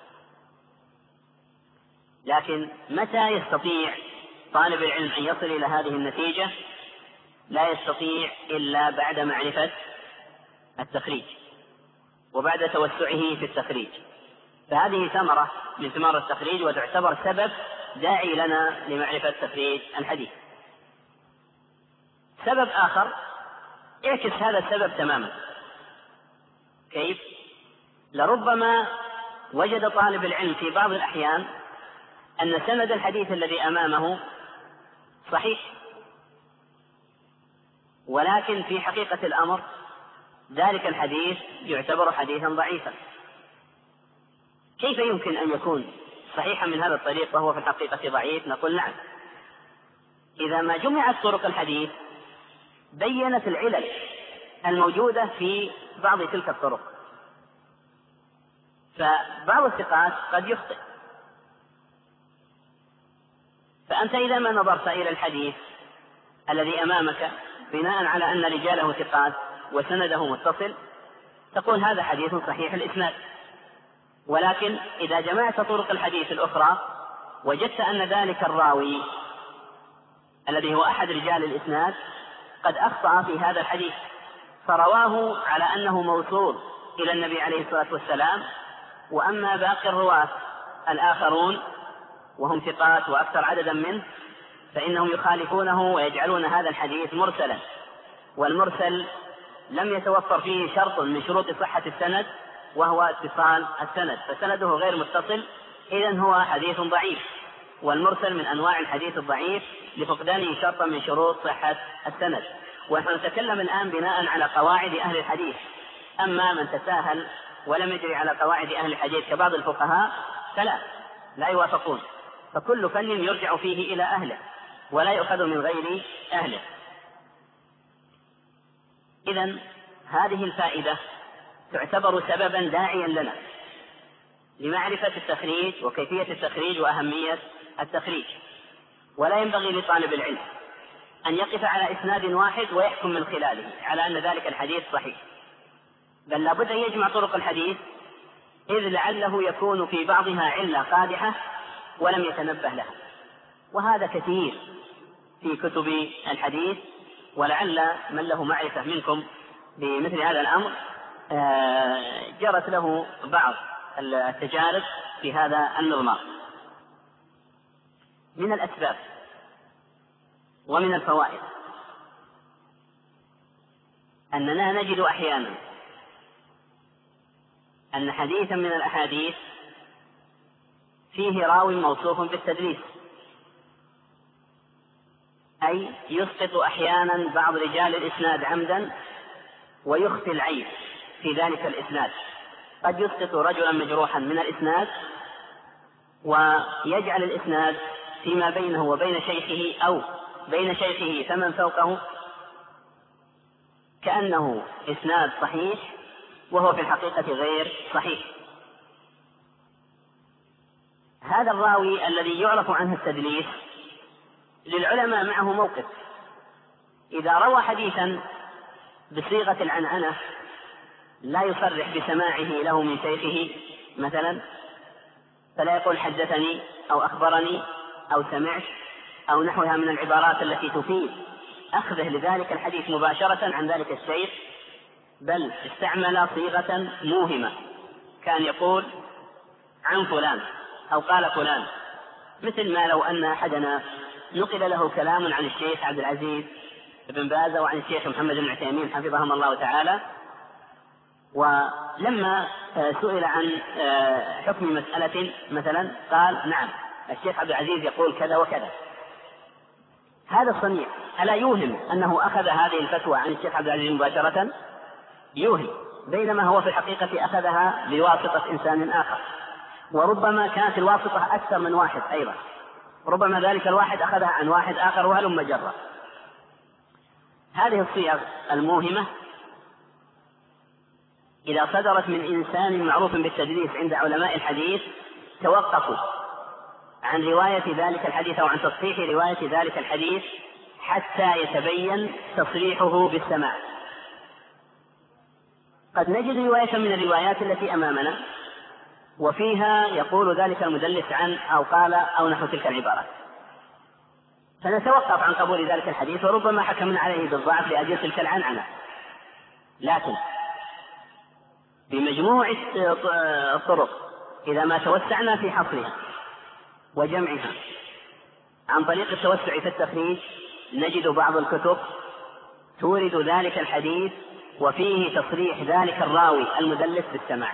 لكن متى يستطيع طالب العلم أن يصل إلى هذه النتيجة؟ لا يستطيع إلا بعد معرفة التخريج وبعد توسعه في التخريج، فهذه ثمرة من ثمار التخريج وتعتبر سبب داعي لنا لمعرفة تخريج الحديث. سبب آخر يعكس هذا السبب تماما. كيف؟ لربما وجد طالب العلم في بعض الأحيان أن سند الحديث الذي أمامه صحيح، ولكن في حقيقة الأمر ذلك الحديث يعتبر حديثا ضعيفا. كيف يمكن أن يكون صحيحا من هذا الطريق وهو في الحقيقة ضعيف؟ نقول نعم، إذا ما جمعت طرق الحديث بينت العلل الموجودة في بعض تلك الطرق، فبعض الثقات قد يخطئ، فأنت إذا ما نظرت إلى الحديث الذي أمامك بناء على أن رجاله ثقات وسنده متصل تقول هذا حديث صحيح الإسناد، ولكن إذا جمعت طرق الحديث الأخرى وجدت أن ذلك الراوي الذي هو أحد رجال الإسناد قد أخطأ في هذا الحديث فرواه على أنه موصول إلى النبي عليه الصلاة والسلام، وأما باقي الرواة الآخرون وهم ثقات وأكثر عددا منه فإنهم يخالفونه ويجعلون هذا الحديث مرسلا، والمرسل لم يتوفر فيه شرط من شروط صحة السند وهو اتصال السند، فسنده غير متصل، إذن هو حديث ضعيف، والمرسل من أنواع الحديث الضعيف لفقدانه شرطا من شروط صحة السند. ونحن نتكلم الآن بناء على قواعد أهل الحديث، أما من تساهل ولم يجري على قواعد أهل الحديث كبعض الفقهاء فلا لا يوافقون، فكل فن يرجع فيه إلى أهله ولا يؤخذ من غير أهله. إذن هذه الفائدة تعتبر سببا داعيا لنا لمعرفة التخريج وكيفية التخريج وأهمية التخريج، ولا ينبغي لطالب العلم أن يقف على إسناد واحد ويحكم من خلاله على أن ذلك الحديث صحيح، بل لابد أن يجمع طرق الحديث إذ لعله يكون في بعضها علة قادحة ولم يتنبه لها، وهذا كثير في كتب الحديث، ولعل من له معرفة منكم بمثل هذا الأمر جرت له بعض التجارب في هذا النظام. من الأسباب ومن الفوائد أننا نجد أحيانا أن حديثا من الأحاديث فيه راوي موصوف بالتدليس، أي يسقط أحيانا بعض رجال الإسناد عمدا ويخفي العيب في ذلك الإسناد. قد يسقط رجلا مجروحا من الإسناد ويجعل الإسناد فيما بينه وبين شيخه أو بين شيخه فمن فوقه كأنه إسناد صحيح وهو في الحقيقة غير صحيح. هذا الراوي الذي يعرف عنه التدليس للعلماء معه موقف: إذا روى حديثا بصيغة العنعنة لا يصرح بسماعه له من شيخه مثلا، فلا يقول حدثني أو أخبرني أو سمعت أو نحوها من العبارات التي تفيد أخذه لذلك الحديث مباشرة عن ذلك الشيخ، بل استعمل صيغة موهمة، كان يقول عن فلان أو قال فلان، مثل ما لو أن أحدنا نقل له كلام عن الشيخ عبد العزيز بن باز وعن الشيخ محمد بن عثيمين حفظهم الله تعالى، ولما سئل عن حكم مسألة مثلا قال نعم الشيخ عبد العزيز يقول كذا وكذا، هذا الصنيع ألا يوهم أنه أخذ هذه الفتوى عن الشيخ عبد العزيز مباشرة؟ يوهم، بينما هو في الحقيقة أخذها بواسطة إنسان آخر، وربما كانت الواسطة أكثر من واحد أيضا، ربما ذلك الواحد أخذها عن واحد آخر وهلم جرة. هذه الصيغ الموهمة إذا صدرت من إنسان معروف بالتدليس عند علماء الحديث توقفوا عن رواية ذلك الحديث أو عن تصحيح رواية ذلك الحديث حتى يتبين تصريحه بالسماع. قد نجد رواية من الروايات التي أمامنا وفيها يقول ذلك المدلس عن أو قال أو نحو تلك العبارات، فنتوقف عن قبول ذلك الحديث وربما حكمنا عليه بالضعف لأجل تلك العنعنة. لكن بمجموع الطرق إذا ما توسعنا في حصرها وجمعها عن طريق التوسع في التخريج نجد بعض الكتب تورد ذلك الحديث وفيه تصريح ذلك الراوي المدلس بالسماع،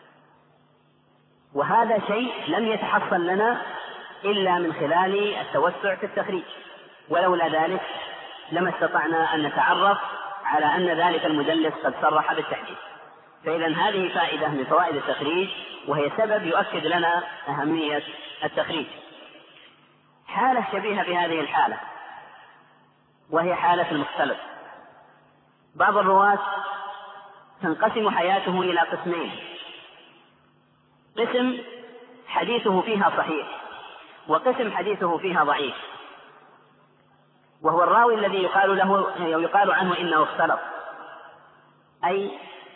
وهذا شيء لم يتحصل لنا إلا من خلال التوسع في التخريج، ولولا ذلك لما استطعنا أن نتعرف على أن ذلك المدلس قد صرح بالتحديث. فإذا هذه فائدة من فوائد التخريج، وهي سبب يؤكد لنا أهمية التخريج. حالة شبيهة بهذه الحالة وهي حالة المختلط. بعض الرواة تنقسم حياته إلى قسمين: قسم حديثه فيها صحيح وقسم حديثه فيها ضعيف، وهو الراوي الذي يقال له يقال عنه إنه اختلط، أي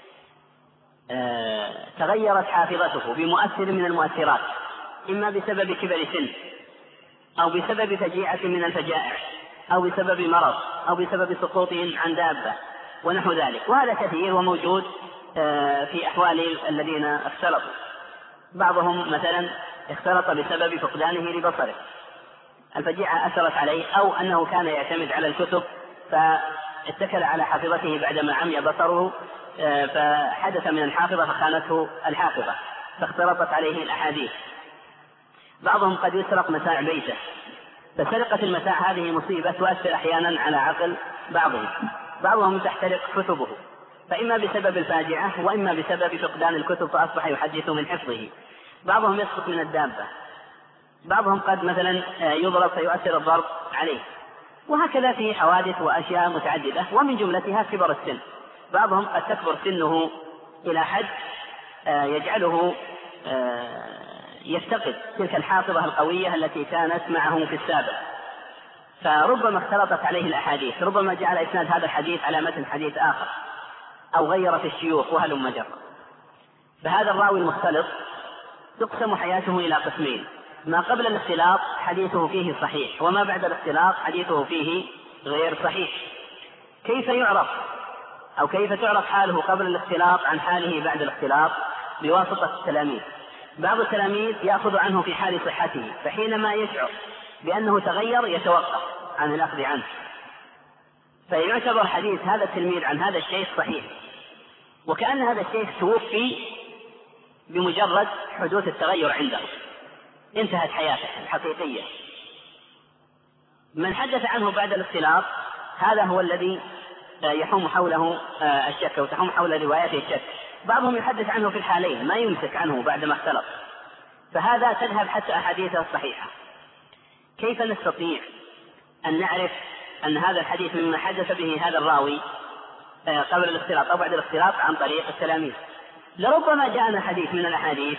آه تغيرت حافظته بمؤثر من المؤثرات، إما بسبب كبر سن أو بسبب فجيعة من الفجائع أو بسبب مرض أو بسبب سقوط عن دابة ونحو ذلك، وهذا كثير وموجود آه في أحوال الذين اختلطوا. بعضهم مثلا اختلط بسبب فقدانه لبصره، الفجيعة أثرت عليه، أو أنه كان يعتمد على الكتب فاتكل على حافظته بعدما عمي بصره فحدث من الحافظة فخانته الحافظة فاختلطت عليه الأحاديث. بعضهم قد يسرق متاع بيته، فسرقة المتاع هذه مصيبة تؤثر أحيانا على عقل بعضهم. بعضهم تحترق كتبه، فإما بسبب الفاجعة وإما بسبب فقدان الكتب فأصبح يحدث من حفظه. بعضهم يسقط من الدابة، بعضهم قد مثلا يضرب فيؤثر الضرب عليه، وهكذا في حوادث وأشياء متعددة، ومن جملتها كبر السن. بعضهم قد تكبر سنه إلى حد يجعله يفتقد تلك الحافظة القوية التي كانت معه في السابق، فربما اختلطت عليه الأحاديث، ربما جعل إسناد هذا الحديث على متن حديث آخر أو غير في الشيوخ وهلم جرا. فهذا الراوي المختلط تقسم حياته إلى قسمين: ما قبل الاختلاط حديثه فيه صحيح، وما بعد الاختلاط حديثه فيه غير صحيح. كيف يعرف أو كيف تعرف حاله قبل الاختلاط عن حاله بعد الاختلاط؟ بواسطة التلاميذ. بعض التلاميذ يأخذ عنه في حال صحته، فحينما يشعر بأنه تغير يتوقف عن الأخذ عنه، فيعتبر حديث هذا التلميذ عن هذا الشيخ صحيح، وكأن هذا الشيخ توفي بمجرد حدوث التغير عنده، انتهت حياته الحقيقية. من حدث عنه بعد الاختلاط هذا هو الذي يحوم حوله الشك وتحوم حول روايته الشك. بعضهم يحدث عنه في الحالين، ما يمسك عنه بعد ما اختلط، فهذا تذهب حتى أحاديثه الصحيحة. كيف نستطيع أن نعرف أن هذا الحديث مما حدث به هذا الراوي قبل الاختلاط أو بعد الاختلاط؟ عن طريق التلاميذ. لربما جاءنا حديث من الأحاديث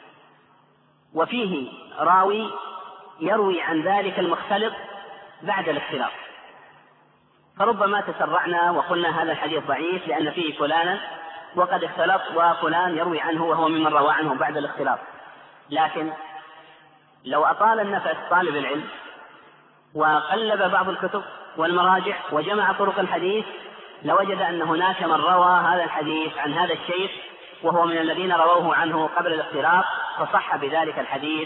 وفيه راوي يروي عن ذلك المختلط بعد الاختلاط، فربما تسرعنا وقلنا هذا الحديث ضعيف لأن فيه فلانا وقد اختلط وفلان يروي عنه وهو ممن روى عنه بعد الاختلاط. لكن لو أطال النفس طالب العلم وقلب بعض الكتب والمراجع وجمع طرق الحديث لوجد أن هناك من روى هذا الحديث عن هذا الشيخ وهو من الذين رووه عنه قبل الاختلاط، فصح بذلك الحديث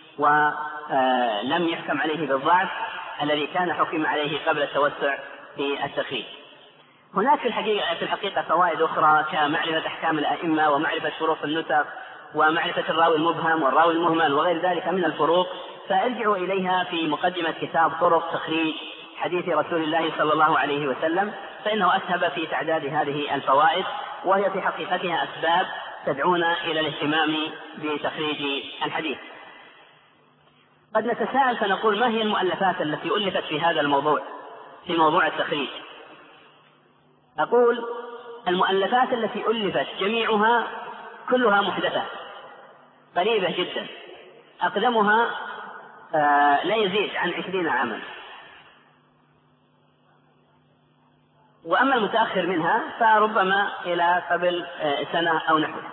ولم يحكم عليه بالضعف الذي كان حكم عليه قبل التوسع في التخريج. هناك في الحقيقة, في الحقيقة فوائد أخرى كمعرفة أحكام الأئمة ومعرفة فروق النسخ ومعرفة الراوي المبهم والراوي المهمل وغير ذلك من الفروق، فارجعوا إليها في مقدمة كتاب طرق تخريج حديث رسول الله صلى الله عليه وسلم، فإنه أسهب في تعداد هذه الفوائد، وهي في حقيقتها أسباب تدعونا إلى الاهتمام بتخريج الحديث. قد نتساءل فنقول ما هي المؤلفات التي ألفت في هذا الموضوع، في موضوع التخريج؟ أقول المؤلفات التي ألفت جميعها كلها محدثة قريبة جدا، أقدمها آه لا يزيد عن عشرين عاما، وأما المتأخر منها فربما إلى قبل آه سنة أو نحوها.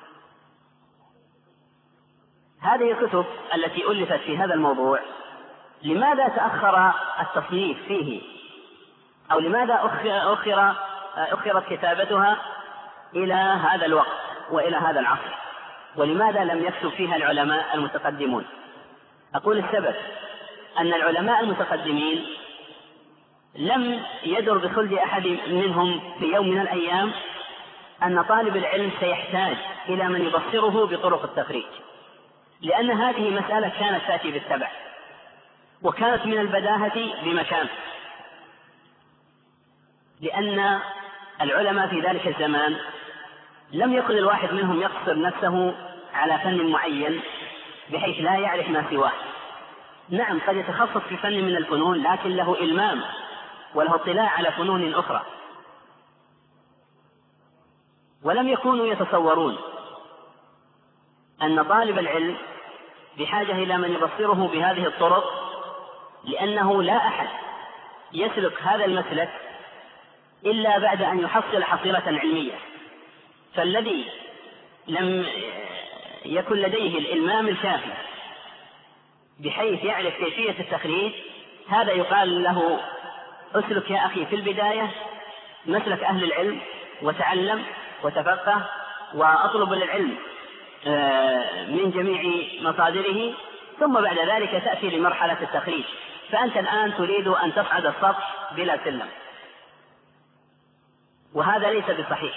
هذه الكتب التي ألفت في هذا الموضوع لماذا تأخر التصنيف فيه، أو لماذا أخر أخر أخرت كتابتها إلى هذا الوقت وإلى هذا العصر، ولماذا لم يكتب فيها العلماء المتقدمون؟ أقول السبب أن العلماء المتقدمين لم يدر بخلد أحد منهم في يوم من الأيام أن طالب العلم سيحتاج إلى من يبصره بطرق التخريج، لأن هذه مسألة كانت تأتي بالتبع وكانت من البداهة بمكان، لأن العلماء في ذلك الزمان لم يكن الواحد منهم يقصر نفسه على فن معين بحيث لا يعرف ما سواه. نعم قد يتخصص في فن من الفنون لكن له إلمام وله اطلاع على فنون أخرى، ولم يكونوا يتصورون أن طالب العلم بحاجة إلى من يبصره بهذه الطرق، لأنه لا أحد يسلك هذا المسلك إلا بعد أن يحصل حصيلة علمية، فالذي لم يكن لديه الإلمام الكافي بحيث يعرف كيفية التخريج هذا يقال له اسلك يا أخي في البداية مسلك أهل العلم وتعلم وتفقه وأطلب العلم من جميع مصادره، ثم بعد ذلك تأتي لمرحلة التخريج، فأنت الآن تريد أن تصعد السطح بلا سلم، وهذا ليس بصحيح.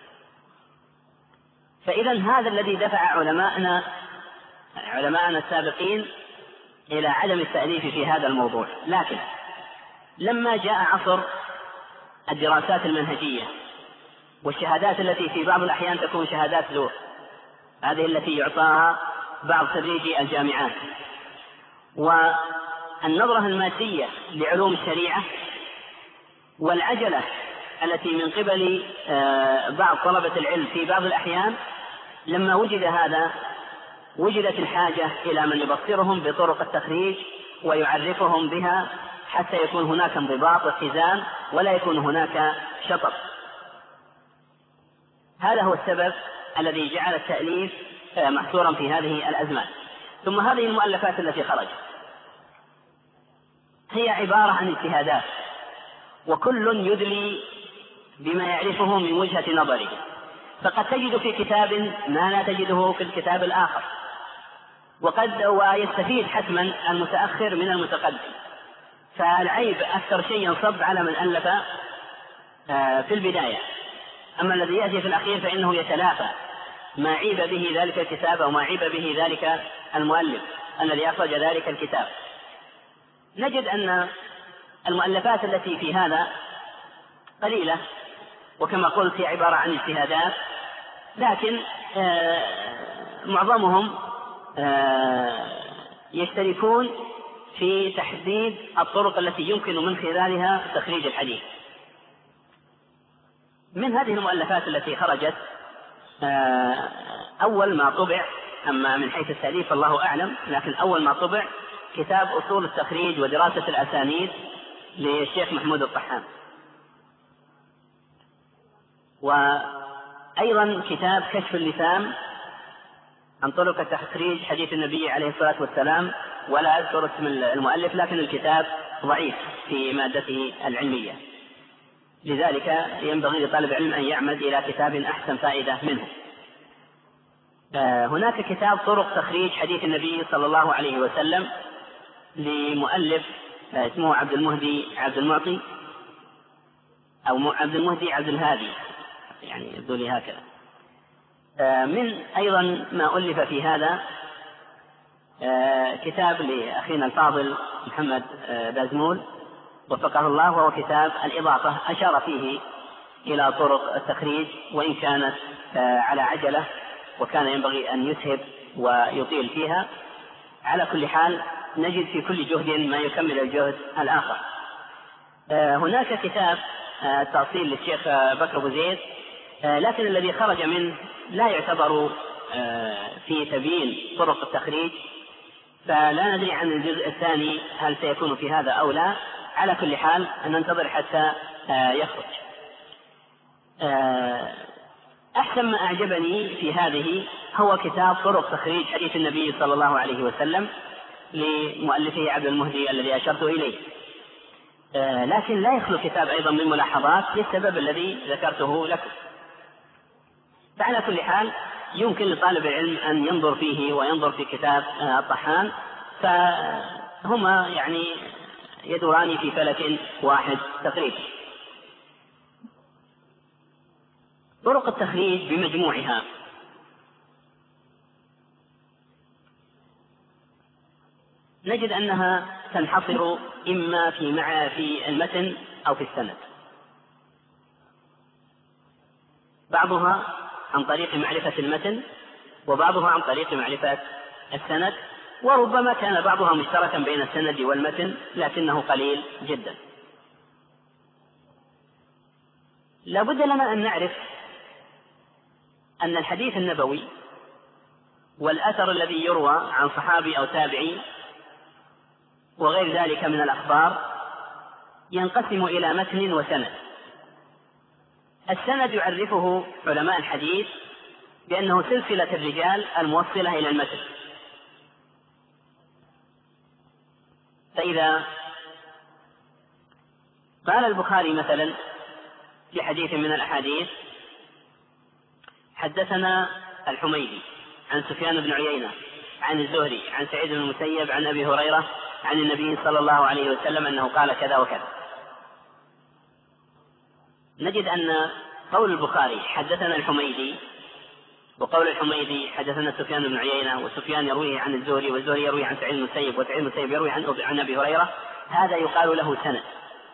فإذا هذا الذي دفع علماءنا علماءنا السابقين إلى عدم التأليف في هذا الموضوع. لكن لما جاء عصر الدراسات المنهجية والشهادات التي في بعض الأحيان تكون شهادات زور، هذه التي يعطاها بعض خريجي الجامعات، والنظرة المادية لعلوم الشريعة، والعجلة التي من قبل بعض طلبة العلم في بعض الأحيان، لما وجد هذا وجدت الحاجة إلى من يبصرهم بطرق التخريج ويعرفهم بها حتى يكون هناك انضباط واتزان ولا يكون هناك شطط. هذا هو السبب الذي جعل التأليف محصورا في هذه الأزمان. ثم هذه المؤلفات التي خرجت هي عبارة عن اجتهادات، وكل يدلي بما يعرفه من وجهة نظره، فقد تجد في كتاب ما لا تجده في الكتاب الآخر، وقد ويستفيد حتما المتأخر من المتقدم، فالعيب أكثر شيء ينصب على من ألف في البداية، أما الذي يأتي في الأخير فإنه يتلافى ما عيب به ذلك الكتاب أو ما عيب به ذلك المؤلف الذي أخرج ذلك الكتاب. نجد أن المؤلفات التي في هذا قليلة، وكما قلت هي عبارة عن اجتهادات، لكن معظمهم يشتركون في تحديد الطرق التي يمكن من خلالها تخريج الحديث. من هذه المؤلفات التي خرجت أول ما طبع، أما من حيث التأليف فالله أعلم، لكن أول ما طبع كتاب أصول التخريج ودراسة الأسانيد للشيخ محمود الطحان، وأيضا كتاب كشف اللسان عن طرق تخريج حديث النبي عليه الصلاة والسلام، ولا أذكر اسم المؤلف، لكن الكتاب ضعيف في مادته العلمية، لذلك ينبغي لطالب العلم أن يعمد إلى كتاب أحسن فائدة منه. هناك كتاب طرق تخريج حديث النبي صلى الله عليه وسلم لمؤلف اسمه عبد المهدي عبد المعطي أو عبد المهدي عبد الهادي، يعني يبدو لي هكذا. من أيضا ما ألف في هذا كتاب لأخينا الفاضل محمد بازمول وفقه الله، وهو كتاب الإضافة، أشار فيه إلى طرق التخريج وإن كانت على عجلة، وكان ينبغي أن يسهب ويطيل فيها. على كل حال نجد في كل جهد ما يكمل الجهد الآخر. هناك كتاب تأصيل للشيخ بكر أبو زيد، لكن الذي خرج منه لا يعتبر في تبيين طرق التخريج، فلا ندري عن الجزء الثاني هل سيكون في هذا أو لا. على كل حال أن ننتظر حتى يخرج. أحسن ما أعجبني في هذه هو كتاب طرق تخريج حديث النبي صلى الله عليه وسلم لمؤلفه عبد المهدي الذي أشرت إليه، لكن لا يخلو كتاب أيضا من ملاحظات للسبب الذي ذكرته لكم. فعلى كل حال يمكن لطالب العلم أن ينظر فيه وينظر في كتاب الطحان، فهما يعني يدوران في فلك واحد تقريبا. طرق التخريج بمجموعها نجد أنها تنحصر إما في مع في المتن أو في السند، بعضها عن طريق معرفة المتن وبعضها عن طريق معرفة السند، وربما كان بعضها مشتركا بين السند والمتن لكنه قليل جدا. لا بد لنا أن نعرف أن الحديث النبوي والأثر الذي يروى عن صحابي أو تابعي وغير ذلك من الأخبار ينقسم إلى متن وسند. السند يعرفه علماء الحديث بأنه سلسلة الرجال الموصلة إلى المتن، فإذا قال البخاري مثلا في حديث من الأحاديث حدثنا الحميدي عن سفيان بن عيينة عن الزهري عن سعيد بن المسيب عن أبي هريرة عن النبي صلى الله عليه وسلم أنه قال كذا وكذا، نجد أن قول البخاري حدثنا الحميدي وقول الحميدي حدثنا سفيان بن عيينة، وسفيان يرويه عن الزهري والزهري يروي عن سعيد بن المسيب وسعيد بن المسيب يروي عن عن أبي هريرة، هذا يقال له سند،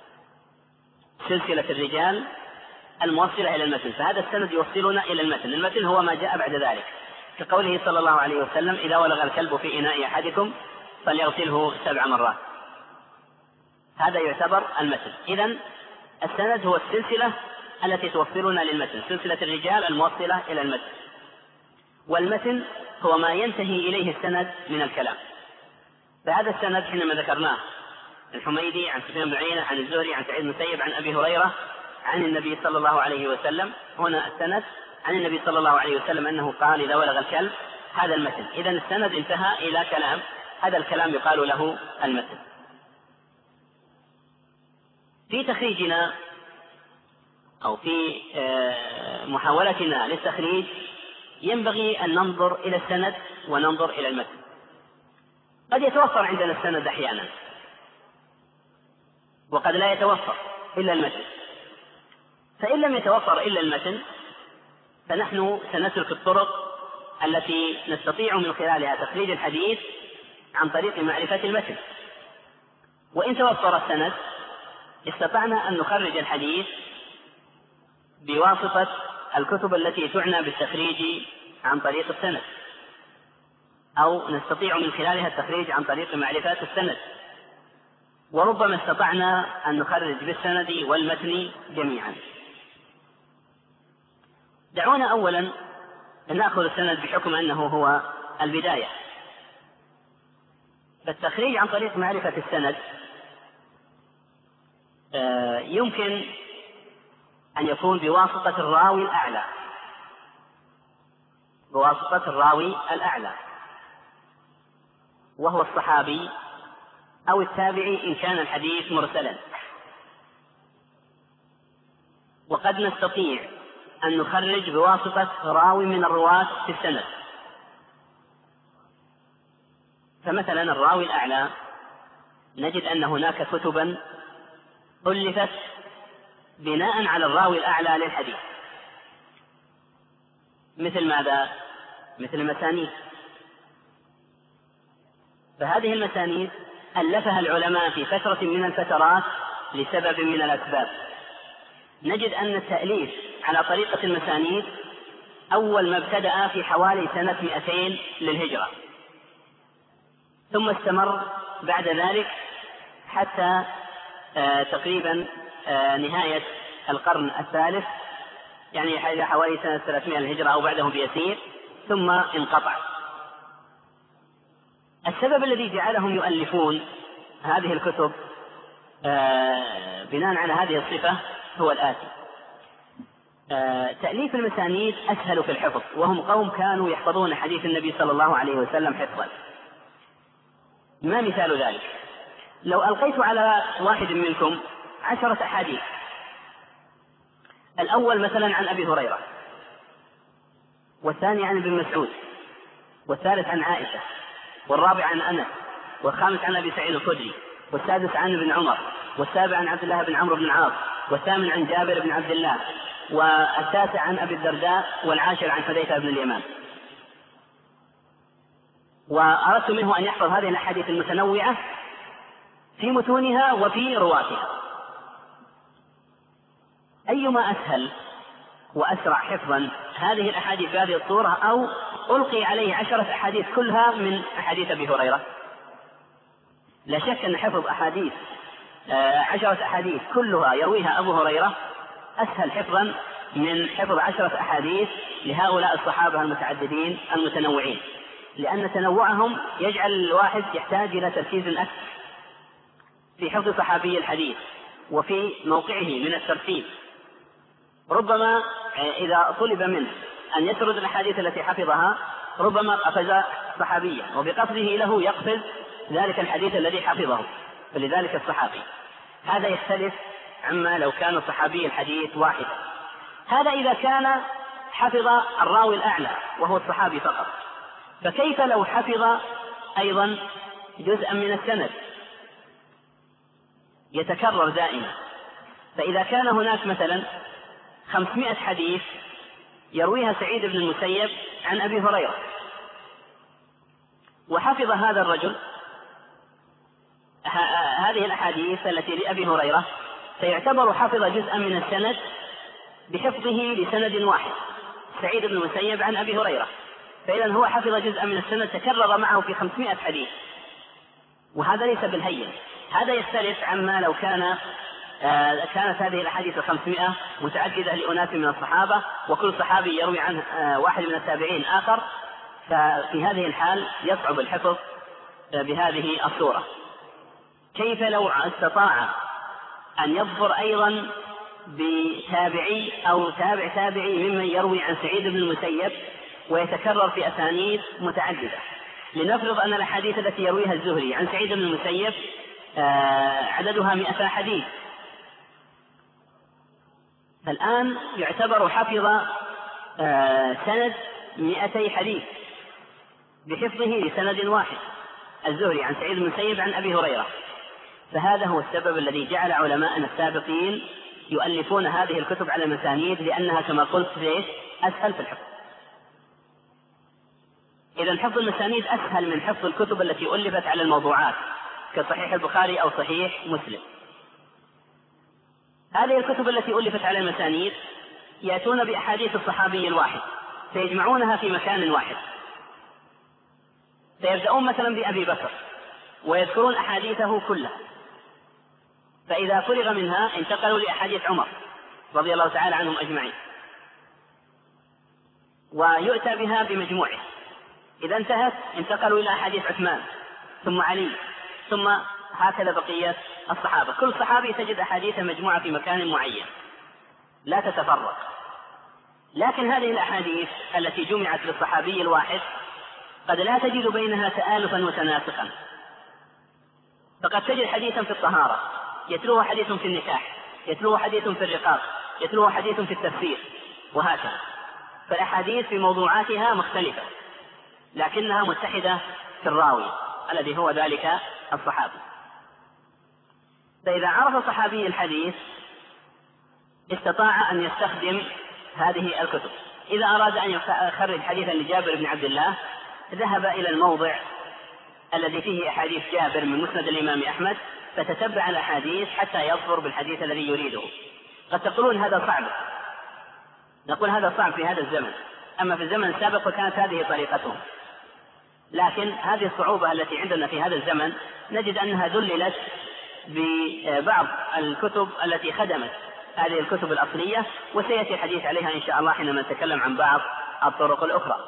سلسلة الرجال الموصلة إلى المتن، فهذا السند يوصلنا إلى المتن. المتن هو ما جاء بعد ذلك، كقوله صلى الله عليه وسلم إذا ولغ الكلب في إناء أحدكم فليغسله سبع مرات، هذا يعتبر المتن. إذن السند هو السلسلة التي توصلنا للمتن، سلسلة الرجال الموصلة إلى المتن، والمتن هو ما ينتهي إليه السند من الكلام. فهذا السند حينما ذكرناه الحميدي عن سفيان بن عيينة عن الزهري عن سعيد بن المسيب عن أبي هريرة عن النبي صلى الله عليه وسلم، هنا السند عن النبي صلى الله عليه وسلم أنه قال إذا ولغ الكلب، هذا المتن. إذن السند انتهى إلى كلام، هذا الكلام يقال له المتن. في تخريجنا أو في محاولتنا للتخريج ينبغي أن ننظر إلى السند وننظر إلى المتن. قد يتوفر عندنا السند أحيانا وقد لا يتوفر إلا المتن، فإن لم يتوفر إلا المتن فنحن سنترك الطرق التي نستطيع من خلالها تخريج الحديث عن طريق معرفة المتن. وإن توفر السند استطعنا أن نخرج الحديث بواسطة الكتب التي تعنى بالتخريج عن طريق السند، أو نستطيع من خلالها التخريج عن طريق معرفة السند، وربما استطعنا أن نخرج بالسند والمتن جميعا. دعونا أولا نأخذ السند بحكم أنه هو البداية. فالتخريج عن طريق معرفة السند يمكن أن يكون بواسطة الراوي الأعلى بواسطة الراوي الأعلى وهو الصحابي أو التابعي إن كان الحديث مرسلا. وقد نستطيع أن نخرج بواسطة راوي من الرواة في السند. فمثلا الراوي الأعلى نجد أن هناك كتبا ألفت بناء على الراوي الأعلى للحديث، مثل ماذا؟ مثل المسانيد. فهذه المسانيد ألفها العلماء في فترة من الفترات لسبب من الأسباب. نجد أن التأليف على طريقة المسانيد أول ما ابتدأ في حوالي سنة مئتين للهجرة، ثم استمر بعد ذلك حتى آه تقريبا آه نهاية القرن الثالث، يعني حوالي سنة ثلاثمائة للهجرة أو بعده بيسير، ثم انقطع. السبب الذي جعلهم يؤلفون هذه الكتب آه بناء على هذه الصفة هو الآتي: آه تأليف المسانيد أسهل في الحفظ، وهم قوم كانوا يحفظون حديث النبي صلى الله عليه وسلم حفظا. ما مثال ذلك؟ لو ألقيت على واحد منكم عشرة أحاديث، الأول مثلا عن أبي هريرة، والثاني عن ابن مسعود، والثالث عن عائشة، والرابع عن أنس، والخامس عن أبي سعيد الخدري، والسادس عن ابن عمر، والسابع عن عبد الله بن عمرو بن العاص، والثامن عن جابر بن عبد الله، والتاسع عن أبي الدرداء، والعاشر عن حذيفة بن اليمان، وأردت منه أن يحفظ هذه الأحاديث المتنوعة في متونها وفي رواتها، أيما أسهل وأسرع حفظا هذه الأحاديث بهذه الصورة، أو ألقي عليه عشرة أحاديث كلها من أحاديث أبي هريرة؟ لا شك أن حفظ أحاديث عشرة أحاديث كلها يرويها أبو هريرة أسهل حفظا من حفظ عشرة أحاديث لهؤلاء الصحابة المتعددين المتنوعين، لأن تنوعهم يجعل الواحد يحتاج إلى تركيز أكثر في حفظ صحابي الحديث وفي موقعه من الترتيب. ربما إذا طلب منه أن يسرد الأحاديث التي حفظها ربما قفز صحابيا، وبقفزه له يقفز ذلك الحديث الذي حفظه، فلذلك الصحابي. هذا يختلف عما لو كان صحابي الحديث واحد. هذا إذا كان حفظ الراوي الأعلى وهو الصحابي فقط، فكيف لو حفظ أيضا جزءا من السند يتكرر دائما؟ فإذا كان هناك مثلا خمسمائة حديث يرويها سعيد بن المسيب عن أبي هريرة، وحفظ هذا الرجل هذه الأحاديث التي لأبي هريرة، سيعتبر حفظ جزءا من السند بحفظه لسند واحد، سعيد بن المسيب عن أبي هريرة، فإذا هو حفظ جزءا من السند تكرر معه في خمسمائة حديث، وهذا ليس بالهين. هذا يختلف عما لو كان آه كانت هذه الأحاديث الخمسمائة متعددة لأناس من الصحابة، وكل صحابي يروي عنه آه واحد من التابعين آخر، ففي هذه الحال يصعب الحفظ آه بهذه الصورة. كيف لو استطاع أن يظفر أيضا بتابعي أو تابع تابعي ممن يروي عن سعيد بن المسيب ويتكرر في أسانيد متعددة؟ لنفرض أن الأحاديث التي يرويها الزهري عن سعيد بن المسيب آه عددها مئة حديث، فالآن يعتبر حفظ آه سند مئتي حديث بحفظه لسند واحد. الزهري عن سعيد بن المسيب عن أبي هريرة. فهذا هو السبب الذي جعل علماءنا السابقين يؤلفون هذه الكتب على المسانيد، لأنها كما قلت أسهل في الحفظ. إذا حفظ المسانيد أسهل من حفظ الكتب التي ألفت على الموضوعات كصحيح البخاري أو صحيح مسلم. هذه الكتب التي ألفت على المسانيد يأتون بأحاديث الصحابي الواحد فيجمعونها في مكان واحد، فيبدأون مثلا بأبي بكر ويذكرون أحاديثه كلها، فإذا فرغ منها انتقلوا لأحاديث عمر رضي الله تعالى عنهم أجمعين، ويؤتى بها بمجموعه. إذا انتهت انتقلوا إلى أحاديث عثمان ثم علي ثم هكذا بقية الصحابة. كل صحابي تجد أحاديث مجموعة في مكان معين لا تتفرق. لكن هذه الأحاديث التي جمعت للصحابي الواحد قد لا تجد بينها تآلفا وتناسقا، فقد تجد حديثا في الطهارة يتلوه حديث في النكاح، يتلوه حديث في الرقاق، يتلوه حديث في التفسير، وهكذا. فالأحاديث في موضوعاتها مختلفة لكنها متحدة في الراوي الذي هو ذلك الصحابي. فإذا عرف صحابي الحديث استطاع أن يستخدم هذه الكتب. إذا أراد أن يخرج حديثا لجابر بن عبد الله ذهب إلى الموضع الذي فيه أحاديث جابر من مسند الإمام أحمد فتتبع الأحاديث حتى يظفر بالحديث الذي يريده. قد تقولون هذا صعب، نقول هذا صعب في هذا الزمن، أما في الزمن السابق فكانت هذه طريقتهم. لكن هذه الصعوبة التي عندنا في هذا الزمن نجد أنها ذللت ببعض الكتب التي خدمت هذه الكتب الأصلية، وسيأتي الحديث عليها إن شاء الله حينما نتكلم عن بعض الطرق الأخرى.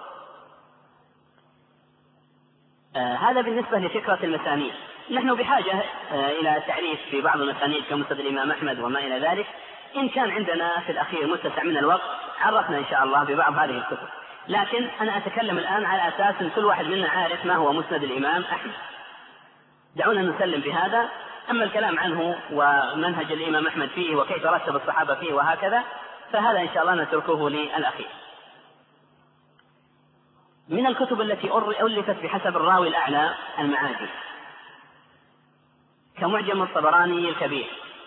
آه هذا بالنسبة لفكرة المسانيد. نحن بحاجة آه إلى تعريف في بعض المسانيد كمسند الإمام أحمد وما إلى ذلك. إن كان عندنا في الأخير متسع من الوقت عرفنا إن شاء الله ببعض هذه الكتب، لكن أنا أتكلم الآن على أساس أن كل واحد منا عارف ما هو مسند الإمام أحمد. دعونا نسلم بهذا. أما الكلام عنه ومنهج الإمام أحمد فيه وكيف رتب الصحابة فيه وهكذا فهذا إن شاء الله نتركه للأخير. من الكتب التي ألفت بحسب الراوي الأعلى المعاجم كمعجم الطبراني الكبير،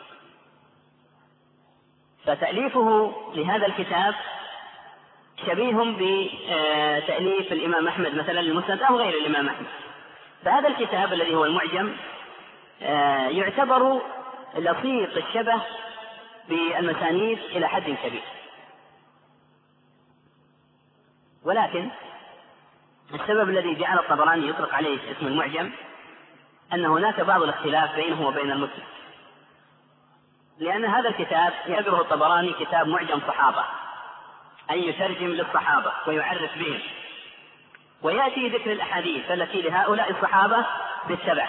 فتأليفه لهذا الكتاب شبيه بتأليف الإمام أحمد مثلا المسند أو غير الإمام أحمد. فهذا الكتاب الذي هو المعجم يعتبر لصيق الشبه بالمسانيد إلى حد كبير، ولكن السبب الذي جعل الطبراني يطلق عليه اسم المعجم أن هناك بعض الاختلاف بينه وبين المسند، لأن هذا الكتاب يعتبره الطبراني كتاب معجم صحابة، أن يترجم للصحابة ويعرف بهم، ويأتي ذكر الأحاديث التي لهؤلاء الصحابة بالتبع.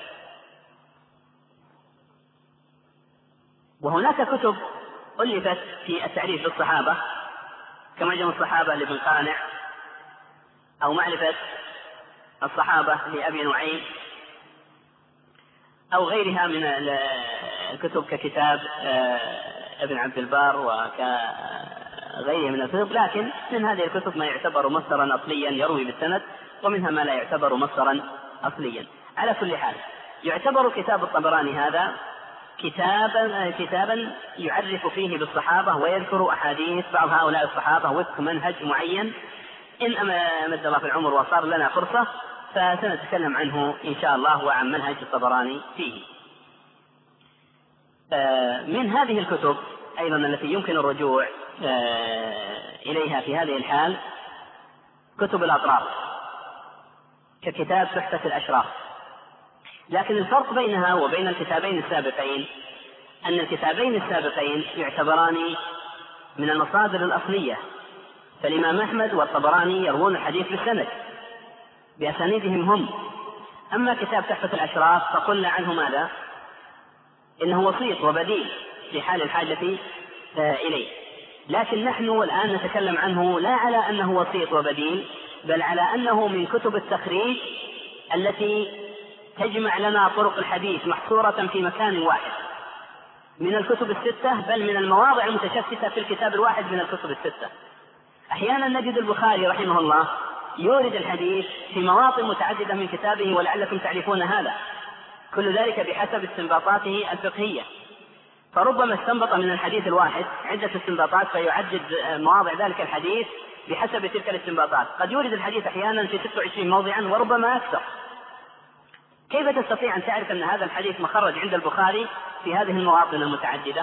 وهناك كتب ألفت في التعريف بالصحابة كمعجم الصحابة لابن قانع، أو معرفة الصحابة لأبي نعيم، أو غيرها من الكتب ككتاب ابن عبد البر وكغيره من الكتب. لكن من هذه الكتب ما يعتبر مصدرا أصليا يروي بالسند، ومنها ما لا يعتبر مصدرا أصليا. على كل حال يعتبر كتاب الطبراني هذا كتابا كتابا يعرف فيه بالصحابة ويذكر أحاديث بعض هؤلاء الصحابة وفق منهج معين. إن أمد الله في العمر وصار لنا فرصة فسنتكلم عنه إن شاء الله وعن منهج الطبراني فيه. من هذه الكتب أيضا التي يمكن الرجوع إليها في هذه الحال كتب الأطراف ككتاب تحفة الأشراف. لكن الفرق بينها وبين الكتابين السابقين أن الكتابين السابقين يعتبران من المصادر الأصلية، فالإمام أحمد والطبراني يروون الحديث بالسند بأسانيدهم هم. أما كتاب تحفة الأشراف فقلنا عنه ماذا؟ إنه وسيط وبديل في حال الحاجة إليه. لكن نحن الآن نتكلم عنه لا على أنه وسيط وبديل، بل على أنه من كتب التخريج التي تجمع لنا طرق الحديث محصورة في مكان واحد من الكتب الستة، بل من المواضع المتشتتة في الكتاب الواحد من الكتب الستة. أحيانا نجد البخاري رحمه الله يورد الحديث في مواطن متعددة من كتابه ولعلكم تعرفون هذا، كل ذلك بحسب استنباطاته الفقهية. فربما استنبط من الحديث الواحد عدة استنباطات فيعدد مواضع ذلك الحديث بحسب تلك الاستنباطات. قد يورد الحديث أحيانا في ستة وعشرين موضعا وربما أكثر. كيف تستطيع أن تعرف أن هذا الحديث مخرج عند البخاري في هذه المواطن المتعددة؟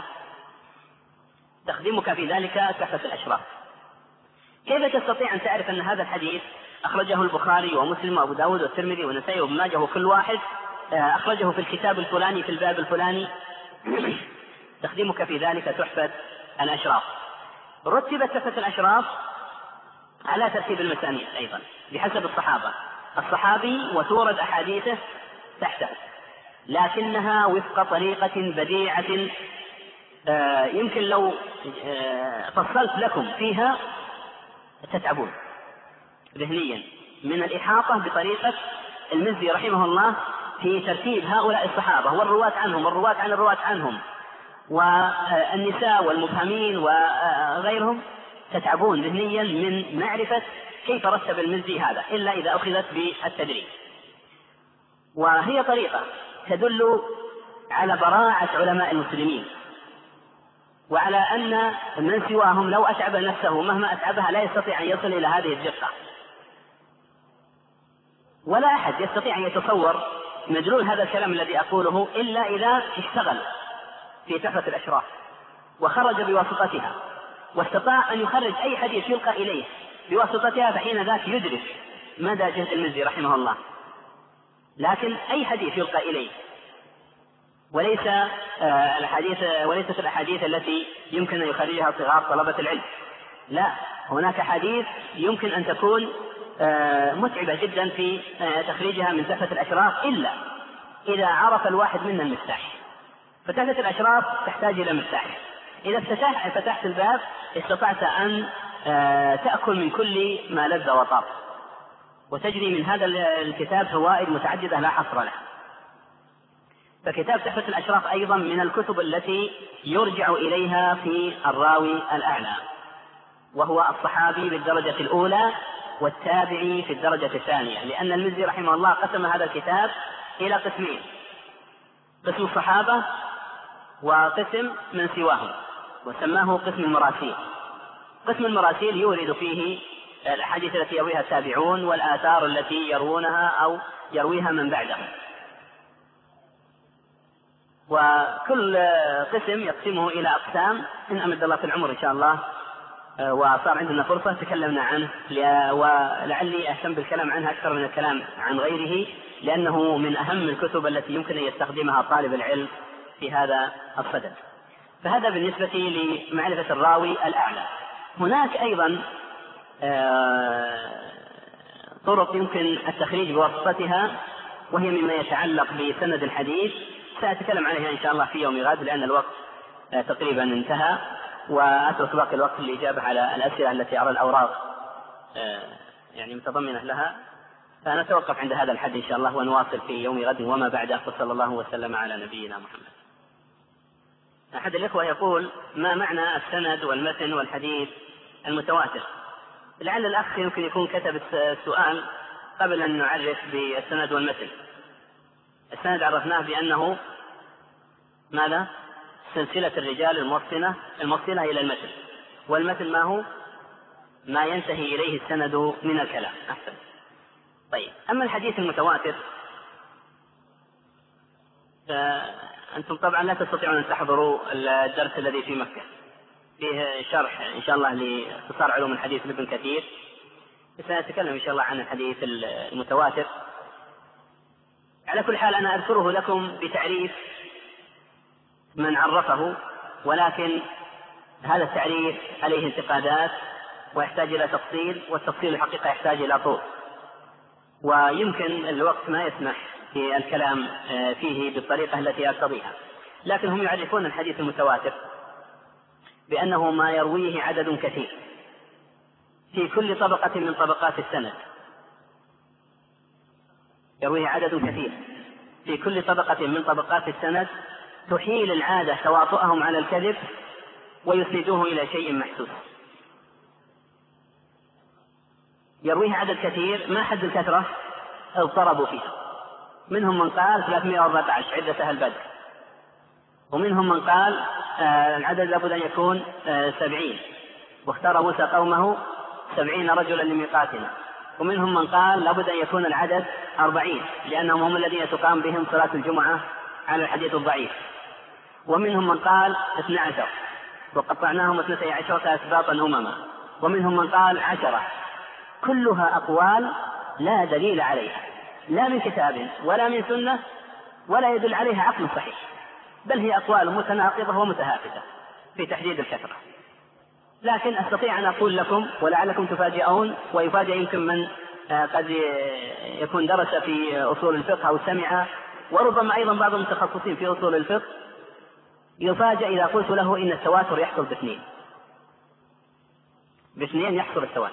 تخدمك في ذلك تحفة الأشراف. كيف تستطيع أن تعرف أن هذا الحديث أخرجه البخاري ومسلم وأبو داود والترمذي والنسائي وابن ماجه وكل واحد أخرجه في الكتاب الفلاني في الباب الفلاني؟ تخدمك في ذلك تحفة الأشراف. رتبت تحفة الأشراف على ترتيب المسانيد أيضا بحسب الصحابة، الصحابي وتورد أحاديثه تحته، لكنها وفق طريقة بديعة يمكن لو فصلت لكم فيها تتعبون ذهنيا من الإحاطة بطريقة المزي رحمه الله في ترتيب هؤلاء الصحابة والرواة عنهم والرواة عن الرواة عنهم والنساء والمبهمين وغيرهم. تتعبون ذهنيا من معرفة كيف رتب المزي هذا إلا إذا أخذت بالتدريج. وهي طريقة تدل على براعة علماء المسلمين وعلى أن من سواهم لو أتعب نفسه مهما أتعبها لا يستطيع أن يصل إلى هذه الدقة، ولا أحد يستطيع أن يتصور مدلول هذا الكلام الذي أقوله إلا إذا اشتغل في تحفة الأشراف وخرج بواسطتها واستطاع أن يخرج أي حديث يلقى إليه بواسطتها، فحين ذاك يدرك مدى جهد المزي رحمه الله. لكن أي حديث يلقى إليه وليس الحديث وليست الأحاديث التي يمكن أن يخرجها صغار طلبة العلم، لا، هناك حديث يمكن أن تكون متعبة جدا في تخريجها من تحفة الأشراف إلا إذا عرف الواحد منا المفتاح. فتحفة الأشراف تحتاج إلى مفتاح، إذا فتح فتحت الباب استطعت أن تأكل من كل ما لذ وطاب، وتجري من هذا الكتاب فوائد متعددة لا حصر لها. فكتاب تحفة الأشراف أيضا من الكتب التي يرجع إليها في الراوي الأعلى، وهو الصحابي بالدرجة الأولى والتابعي في الدرجة الثانية، لأن المزي رحمه الله قسم هذا الكتاب إلى قسمين: قسم الصحابة وقسم من سواهم، وسماه قسم المراسيل. قسم المراسيل يورد فيه الأحاديث التي يرويها التابعون والآثار التي يروونها أو يرويها من بعدهم، وكل قسم يقسمه إلى أقسام. إن أمد الله في العمر إن شاء الله وصار عندنا فرصة تكلمنا عنه، ولعلي أهتم بالكلام عنها أكثر من الكلام عن غيره، لأنه من أهم الكتب التي يمكن أن يستخدمها طالب العلم في هذا الصدد. فهذا بالنسبة لمعرفة الراوي الأعلى. هناك أيضا طرق يمكن التخريج بواسطتها، وهي مما يتعلق بسند الحديث، سأتكلم عليها إن شاء الله في يوم غد لأن الوقت تقريبا انتهى، وأترك باقي الوقت للإجابة على الأسئلة التي أرى الأوراق يعني متضمنة لها. فنتوقف عند هذا الحد إن شاء الله ونواصل في يوم غد وما بعده، وصلى الله وسلم على نبينا محمد. أحد الإخوة يقول: ما معنى السند والمتن والحديث المتواتر؟ لعل الأخ يمكن يكون كتب السؤال قبل أن نعرف بالسند والمتن. السند عرفناه بأنه ماذا؟ سلسلة الرجال الموصلة الموصلة إلى المتن، والمتن ما هو؟ ما ينتهي إليه السند من الكلام. أحسن. طيب، أما الحديث المتواتر فأنتم طبعا لا تستطيعون أن تحضروا الدرس الذي في مكة، فيه شرح إن شاء الله لاختصار علوم الحديث لابن كثير، سنتكلم إن شاء الله عن الحديث المتواتر. على كل حال أنا أذكره لكم بتعريف من عرفه، ولكن هذا التعريف عليه انتقادات ويحتاج إلى تفصيل، والتفصيل الحقيقة يحتاج إلى طول، ويمكن الوقت ما يسمح في الكلام فيه بالطريقة التي أرتضيها. لكن هم يعرفون الحديث المتواتر بأنه ما يرويه عدد كثير في كل طبقة من طبقات السند، يرويه عدد كثير في كل طبقة من طبقات السند تحيل العادة تواطؤهم على الكذب ويسندوه إلى شيء محسوس. يرويه عدد كثير ما حد الكثرة اضطربوا فيها. منهم من قال ثلاثمائة وأربعة عشر عدة أهل بدر، ومنهم من قال آه العدد لابد أن يكون آه سبعين، واختار موسى قومه سبعين رجلا لميقاتنا. ومنهم من قال لابد أن يكون العدد أربعين لأنهم هم الذين تقام بهم صلاة الجمعة على الحديث الضعيف. ومنهم من قال اثنى عشر وقطعناهم اثنتي عشرة أسباطا أمما. ومنهم من قال عشرة. كلها أقوال لا دليل عليها لا من كتاب ولا من سنة ولا يدل عليها عقل صحيح، بل هي أقوال متناقضة ومتهافتة في تحديد الكثرة. لكن أستطيع أن أقول لكم ولعلكم تفاجئون، ويفاجئ يمكن من قد يكون درس في أصول الفقه أو سمع، وربما أيضا بعض المتخصصين في أصول الفقه يفاجئ إذا قلت له إن التواتر يحصل باثنين باثنين يحصل التواتر،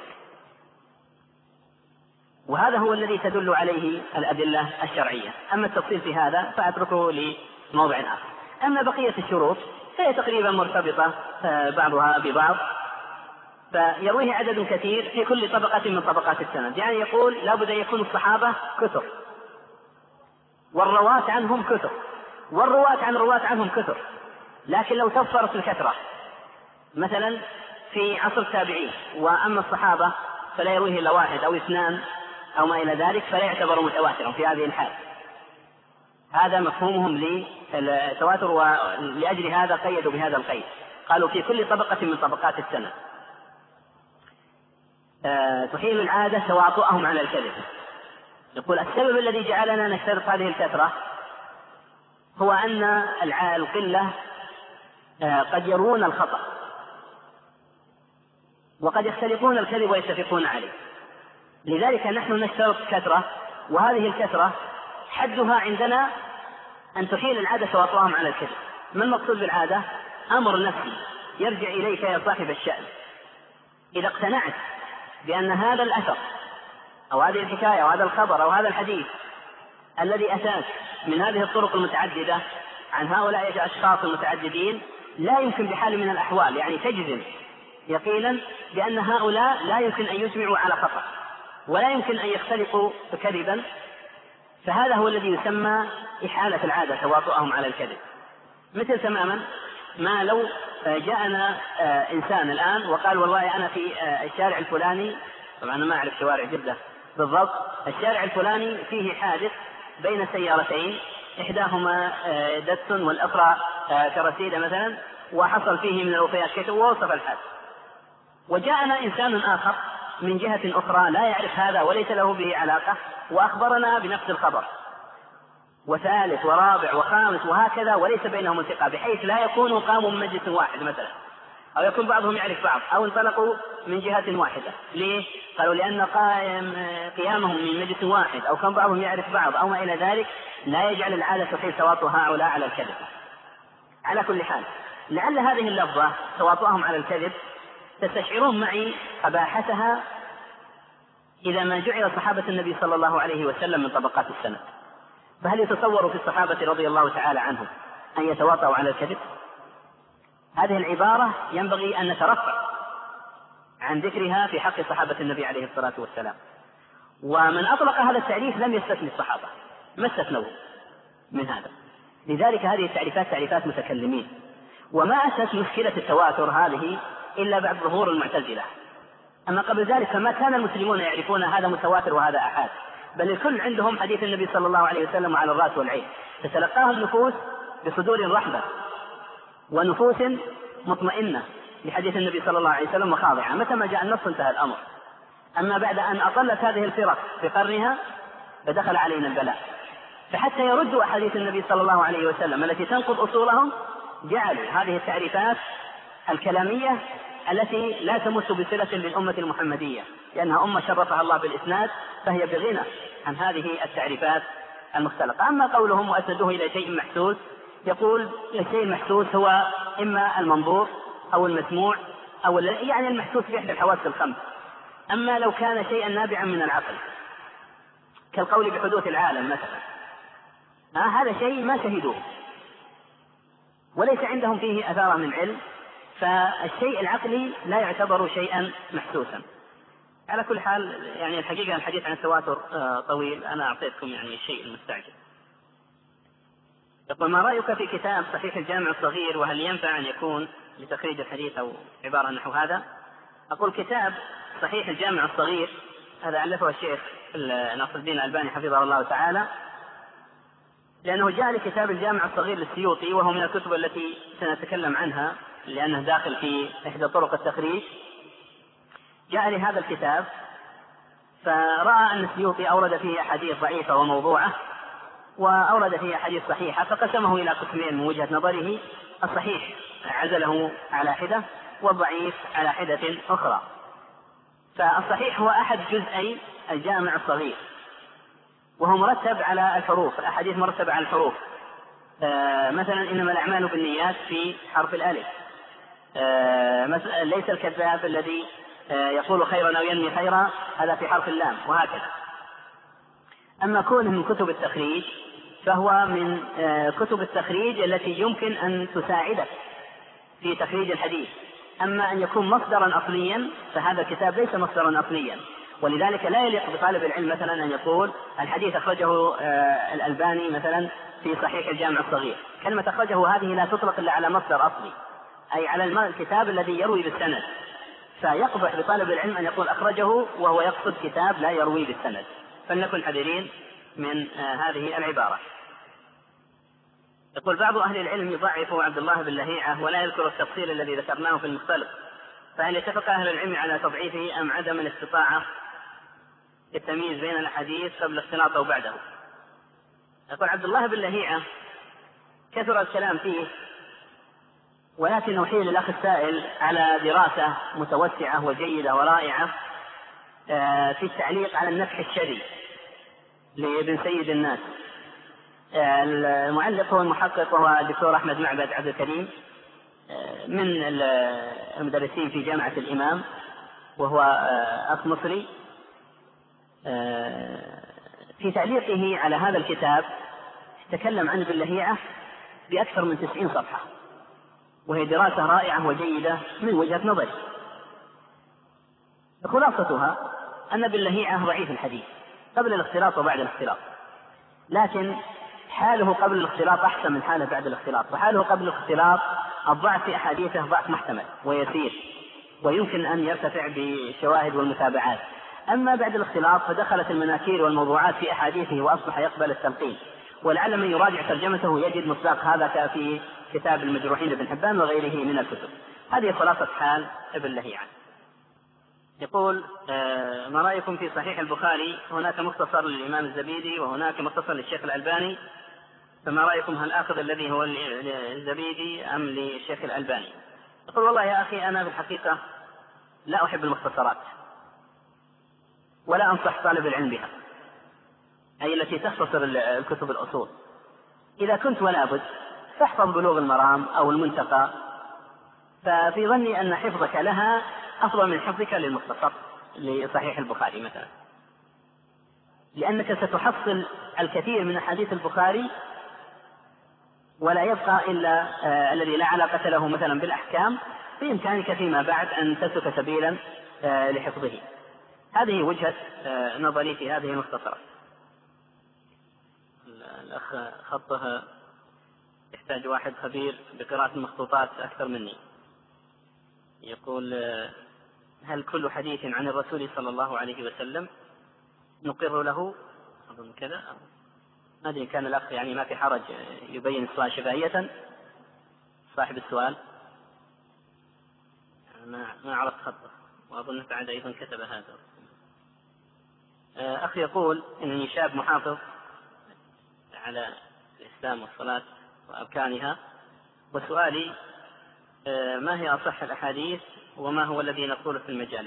وهذا هو الذي تدل عليه الأدلة الشرعية. أما التفصيل في هذا فأتركه لموضع آخر. أما بقية الشروط فهي تقريبا مرتبطة بعضها ببعض، فيرويه عدد كثير في كل طبقة من طبقات السند. يعني يقول لابد أن يكون الصحابة كثر، والرواة عنهم كثر، والرواة عن الرواة عنهم كثر. لكن لو توفرت الكثرة مثلا في عصر التابعين، وأما الصحابة فلا يرويه إلا واحد أو اثنان أو ما إلى ذلك، فلا يعتبر متواترا في هذه الحال. هذا مفهومهم للتواتر، ولأجل هذا قيدوا بهذا القيد، قالوا في كل طبقة من طبقات السنة أه تحيل العادة تواطؤهم على الكذب. يقول السبب الذي جعلنا نشترط هذه الكثرة هو أن القلة أه قد يرون الخطأ، وقد يختلفون الكذب ويتفقون عليه، لذلك نحن نشترط كثرة. وهذه الكثرة حدها عندنا أن تحيل العادة تواطؤهم على الكذب. ما المقصود بالعادة؟ أمر نفسي يرجع إليك يا صاحب الشأن. إذا اقتنعت بأن هذا الأثر أو هذه الحكاية أو هذا الخبر أو هذا الحديث الذي أتاك من هذه الطرق المتعددة عن هؤلاء الأشخاص المتعددين لا يمكن بحال من الأحوال، يعني تجزم يقينا بأن هؤلاء لا يمكن أن يجمعوا على خطأ ولا يمكن أن يختلقوا كذبا، فهذا هو الذي يسمى إحالة العادة تواطؤهم على الكذب. مثل تماما ما لو جاءنا إنسان الآن وقال والله أنا في الشارع الفلاني، طبعا أنا ما أعرف شوارع جدة بالضبط، الشارع الفلاني فيه حادث بين سيارتين إحداهما دتسون والأخرى كرسيدة مثلا، وحصل فيه من الوفيات كثير ووصف الحادث. وجاءنا إنسان آخر من جهة أخرى لا يعرف هذا وليس له به علاقة وأخبرنا بنفس الخبر، وثالث ورابع وخامس وهكذا، وليس بينهم الثقة بحيث لا يكونوا قاموا من مجلس واحد مثلا، أو يكون بعضهم يعرف بعض، أو انطلقوا من جهة واحدة. ليه؟ قالوا لأن قائم قيامهم من مجلس واحد أو كان بعضهم يعرف بعض أو ما إلى ذلك لا يجعل العادة تحيل تواطؤ هؤلاء على الكذب. على كل حال لعل هذه اللفظة تواطؤهم على الكذب تستشعرون معي قباحتها إذا ما جعل صحابة النبي صلى الله عليه وسلم من طبقات السند. فهل يتصور في الصحابة رضي الله تعالى عنهم أن يتواطؤوا على الكذب؟ هذه العبارة ينبغي أن نترفع عن ذكرها في حق صحابة النبي عليه الصلاة والسلام. ومن أطلق هذا التعريف لم يستثني الصحابة، ما استثنوا من هذا. لذلك هذه التعريفات تعريفات متكلمين، وما أسس مشكلة التواتر هذه إلا بعد ظهور المعتزلة. أما قبل ذلك فما كان المسلمون يعرفون هذا متواتر وهذا أحاد، بل الكل عندهم حديث النبي صلى الله عليه وسلم على الرأس والعين، تتلقاه النفوس بصدور رحبة ونفوس مطمئنة لحديث النبي صلى الله عليه وسلم وخاضعة، متى ما جاء النص انتهى الأمر. أما بعد أن أطلت هذه الفرق في قرنها فدخل علينا البلاء، فحتى يردوا أحاديث النبي صلى الله عليه وسلم التي تنقض أصولهم جعلوا هذه التعريفات الكلامية التي لا تمس بصلة للأمة المحمدية، لأنها أمة شرفها الله بالإسناد، فهي بغنى عن هذه التعريفات المختلقة. أما قولهم وأسندوه إلى شيء محسوس، يقول الشيء المحسوس هو إما المنظور أو المسموع أو يعني المحسوس بإحدى الحواس الخمس. أما لو كان شيئا نابعا من العقل كالقول بحدوث العالم مثلا، آه هذا شيء ما شهدوه وليس عندهم فيه أثار من علم، فالشيء العقلي لا يعتبر شيئا محسوسا. على كل حال يعني الحقيقة الحديث عن التواتر طويل، أنا أعطيتكم يعني الشيء المستعجل. يقول: ما رأيك في كتاب صحيح الجامع الصغير، وهل ينفع أن يكون لتخريج الحديث أو عبارة نحو هذا؟ أقول: كتاب صحيح الجامع الصغير هذا ألفه الشيخ ناصر الدين الألباني حفظه الله تعالى، لأنه جاء لكتاب الجامع الصغير للسيوطي، وهو من الكتب التي سنتكلم عنها لأنه داخل في إحدى طرق التخريج. جاء لهذا الكتاب فرأى أن السيوطي أورد فيه أحاديث ضعيفة وموضوعة، وأورد فيه أحاديث صحيحة، فقسمه إلى قسمين من وجهة نظره: الصحيح عزله على حدة، والضعيف على حدة أخرى. فالصحيح هو أحد جزئي الجامع الصغير، وهو مرتب على الحروف، الأحاديث مرتبة على الحروف. آه مثلا: إنما الأعمال بالنيات في حرف الألف، آه ليس الكذاب الذي آه يقول خيرا أو ينمي خيرا، هذا في حرف اللام، وهكذا. أما كونه من كتب التخريج فهو من آه كتب التخريج التي يمكن أن تساعدك في تخريج الحديث. أما أن يكون مصدرا أصليا فهذا الكتاب ليس مصدرا أصليا، ولذلك لا يليق بطالب العلم مثلا أن يقول الحديث أخرجه آه الألباني مثلا في صحيح الجامع الصغير. كلمة أخرجه هذه لا تطلق إلا على مصدر أصلي، أي على الكتاب الذي يروي بالسند، فيقبح بطالب العلم أن يقول أخرجه وهو يقصد كتاب لا يروي بالسند. فلنكن حذرين من آه هذه العبارة. يقول: بعض أهل العلم يضعف عبد الله بن لهيعة ولا يذكر التفصيل الذي ذكرناه في المختلف، فهل اتفق أهل العلم على تضعيفه أم عدم الاستطاعة التمييز بين الحديث قبل الاختلاط أو بعده؟ يقول: عبد الله بن لهيعة كثر الكلام فيه، ولكن أحيل الأخ السائل على دراسة متوسعة وجيدة ورائعة في التعليق على النفح الشري لابن سيد الناس. المعلق هو المحقق وهو الدكتور أحمد معبد عبد الكريم، من المدرسين في جامعة الإمام، وهو أخ مصري. في تعليقه على هذا الكتاب تكلم عن ابن لهيعة بأكثر من تسعين صفحة، وهي دراسة رائعة وجيدة من وجهة نظري. خلاصتها أن ابن لهيعة ضعيف الحديث قبل الاختلاط وبعد الاختلاط، لكن حاله قبل الاختلاط أحسن من حاله بعد الاختلاط. وحاله قبل الاختلاط الضعف في أحاديثه ضعف محتمل ويسير، ويمكن أن يرتفع بالشواهد والمتابعات. أما بعد الاختلاط فدخلت المناكير والموضوعات في أحاديثه وأصبح يقبل التلقين، ولعل من يراجع ترجمته يجد مصداق هذا في كتاب المجروحين لابن حبان وغيره من الكتب. هذه خلاصة حال ابن لهيعة. يقول: آه ما رأيكم في صحيح البخاري؟ هناك مختصر للإمام الزبيدي وهناك مختصر للشيخ الألباني، فما رأيكم، هل آخذ الذي هو الزبيدي أم للشيخ الألباني؟ يقول: والله يا أخي أنا بالحقيقة لا أحب المختصرات ولا أنصح طالب العلم بها، أي التي تختصر الكتب الأصول. إذا كنت ولا بد فاحفظ بلوغ المرام أو المنتقى، ففي ظني أن حفظك لها أفضل من حفظك للمختصر لصحيح البخاري مثلا، لأنك ستحصل الكثير من أحاديث البخاري ولا يبقى إلا آه الذي لا علاقة له مثلا بالأحكام، بإمكانك فيما بعد أن تسلك سبيلا آه لحفظه. هذه وجهة آه نظري في هذه المختصرة. الأخ خطها يحتاج واحد خبير بقراءة المخطوطات أكثر مني. يقول: هل كل حديث عن الرسول صلى الله عليه وسلم نقر له؟ أظن كذا، ما أدري، كان الأخ يعني ما في حرج يبين السؤال شفهية. صاحب السؤال ما ما عرفت خطه، وأظن بعد أيضا كتب هذا. أخ يقول إنني شاب محافظ على الإسلام والصلاة وأركانها، وسؤالي: ما هي أصح الأحاديث وما هو الذي نقوله في المجالس؟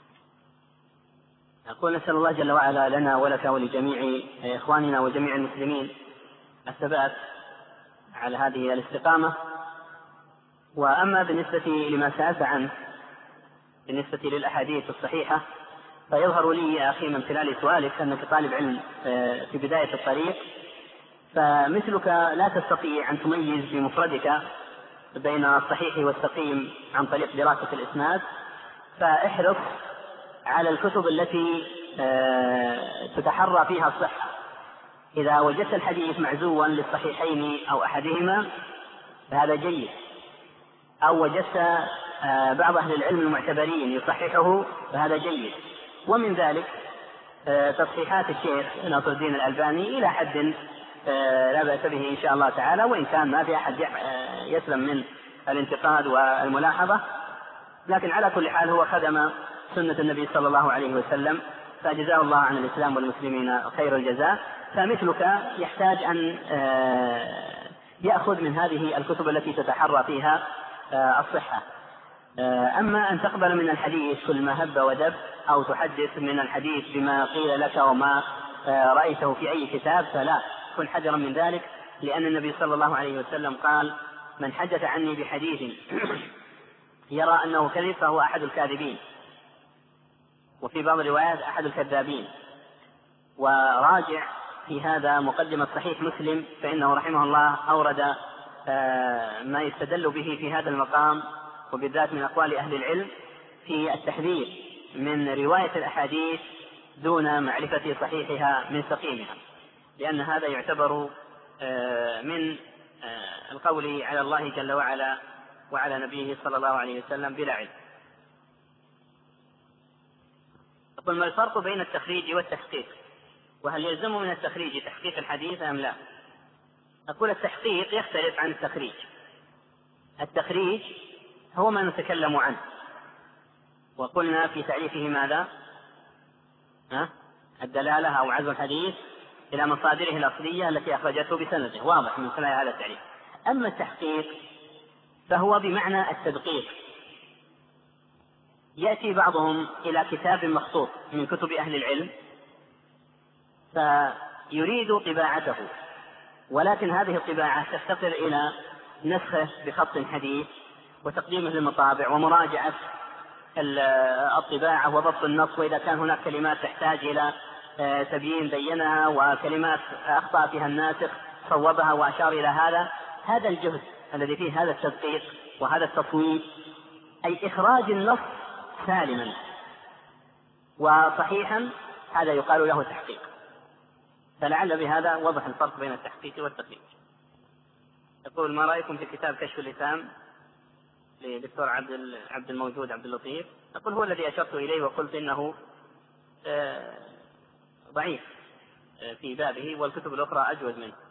أقول: نسأل الله جل وعلا لنا ولك ولجميع إخواننا وجميع المسلمين الثبات على هذه الاستقامة. وأما بالنسبة لما سألت عنه بالنسبة للأحاديث الصحيحة، فيظهر لي يا أخي من خلال سؤالك أنك طالب علم في بداية الطريق، فمثلك لا تستطيع أن تميز بمفردك بين الصحيح والسقيم عن طريق دراسة الإسناد، فاحرص على الكتب التي تتحرى فيها الصحة. إذا وجدت الحديث معزوا للصحيحين أو أحدهما فهذا جيد، أو وجدت بعض أهل العلم المعتبرين يصححه فهذا جيد. ومن ذلك تصحيحات الشيخ ناصر الدين الألباني إلى حد لا بأس به إن شاء الله تعالى، وإن كان ما في أحد يسلم من الانتقاد والملاحظة، لكن على كل حال هو خدم سنة النبي صلى الله عليه وسلم، فجزاه الله عن الإسلام والمسلمين خير الجزاء. فمثلك يحتاج أن يأخذ من هذه الكتب التي تتحرى فيها الصحة. أما أن تقبل من الحديث كل ما هب ودب، أو تحدث من الحديث بما قيل لك وما رأيته في أي كتاب، فلا، كن حذرا من ذلك، لأن النبي صلى الله عليه وسلم قال: من حدث عني بحديث يرى أنه كذب فهو أحد الكاذبين، وفي بعض الروايات أحد الكذابين. وراجع في هذا مقدمة صحيح مسلم، فإنه رحمه الله أورد ما يستدل به في هذا المقام، وبالذات من أقوال أهل العلم في التحذير من رواية الأحاديث دون معرفة صحيحها من سقيمها، لأن هذا يعتبر من القول على الله جل وعلا وعلى نبيه صلى الله عليه وسلم بلا علم. أقول: ما الفرق بين التخريج والتحقيق؟ وهل يلزم من التخريج تحقيق الحديث أم لا؟ أقول: التحقيق يختلف عن التخريج. التخريج هو ما نتكلم عنه، وقلنا في تعريفه ماذا؟ ها؟ الدلالة أو عزو الحديث إلى مصادره الأصلية التي أخرجته بسنده، واضح من خلال هذا التعريف. أما التحقيق فهو بمعنى التدقيق. يأتي بعضهم إلى كتاب مخطوط من كتب أهل العلم فيريد طباعته، ولكن هذه الطباعة تفتقر إلى نسخه بخط حديث وتقديمه للمطابع ومراجعة الطباعة وضبط النص، وإذا كان هناك كلمات تحتاج إلى تبيين بينها، وكلمات أخطأ فيها الناسخ صوبها وأشار إلى هذا. هذا الجهد الذي فيه هذا التدقيق وهذا التصويب، أي إخراج النص سالما وصحيحا، هذا يقال له تحقيق. فلعل بهذا وضح الفرق بين التحقيق والتخريج. يقول: ما رأيكم في كتاب كشف اللثام لدكتور عبد عبد الموجود عبد اللطيف؟ أقول: هو الذي أشرت إليه وقلت إنه ضعيف في بابه، والكتب الأخرى أجود منه.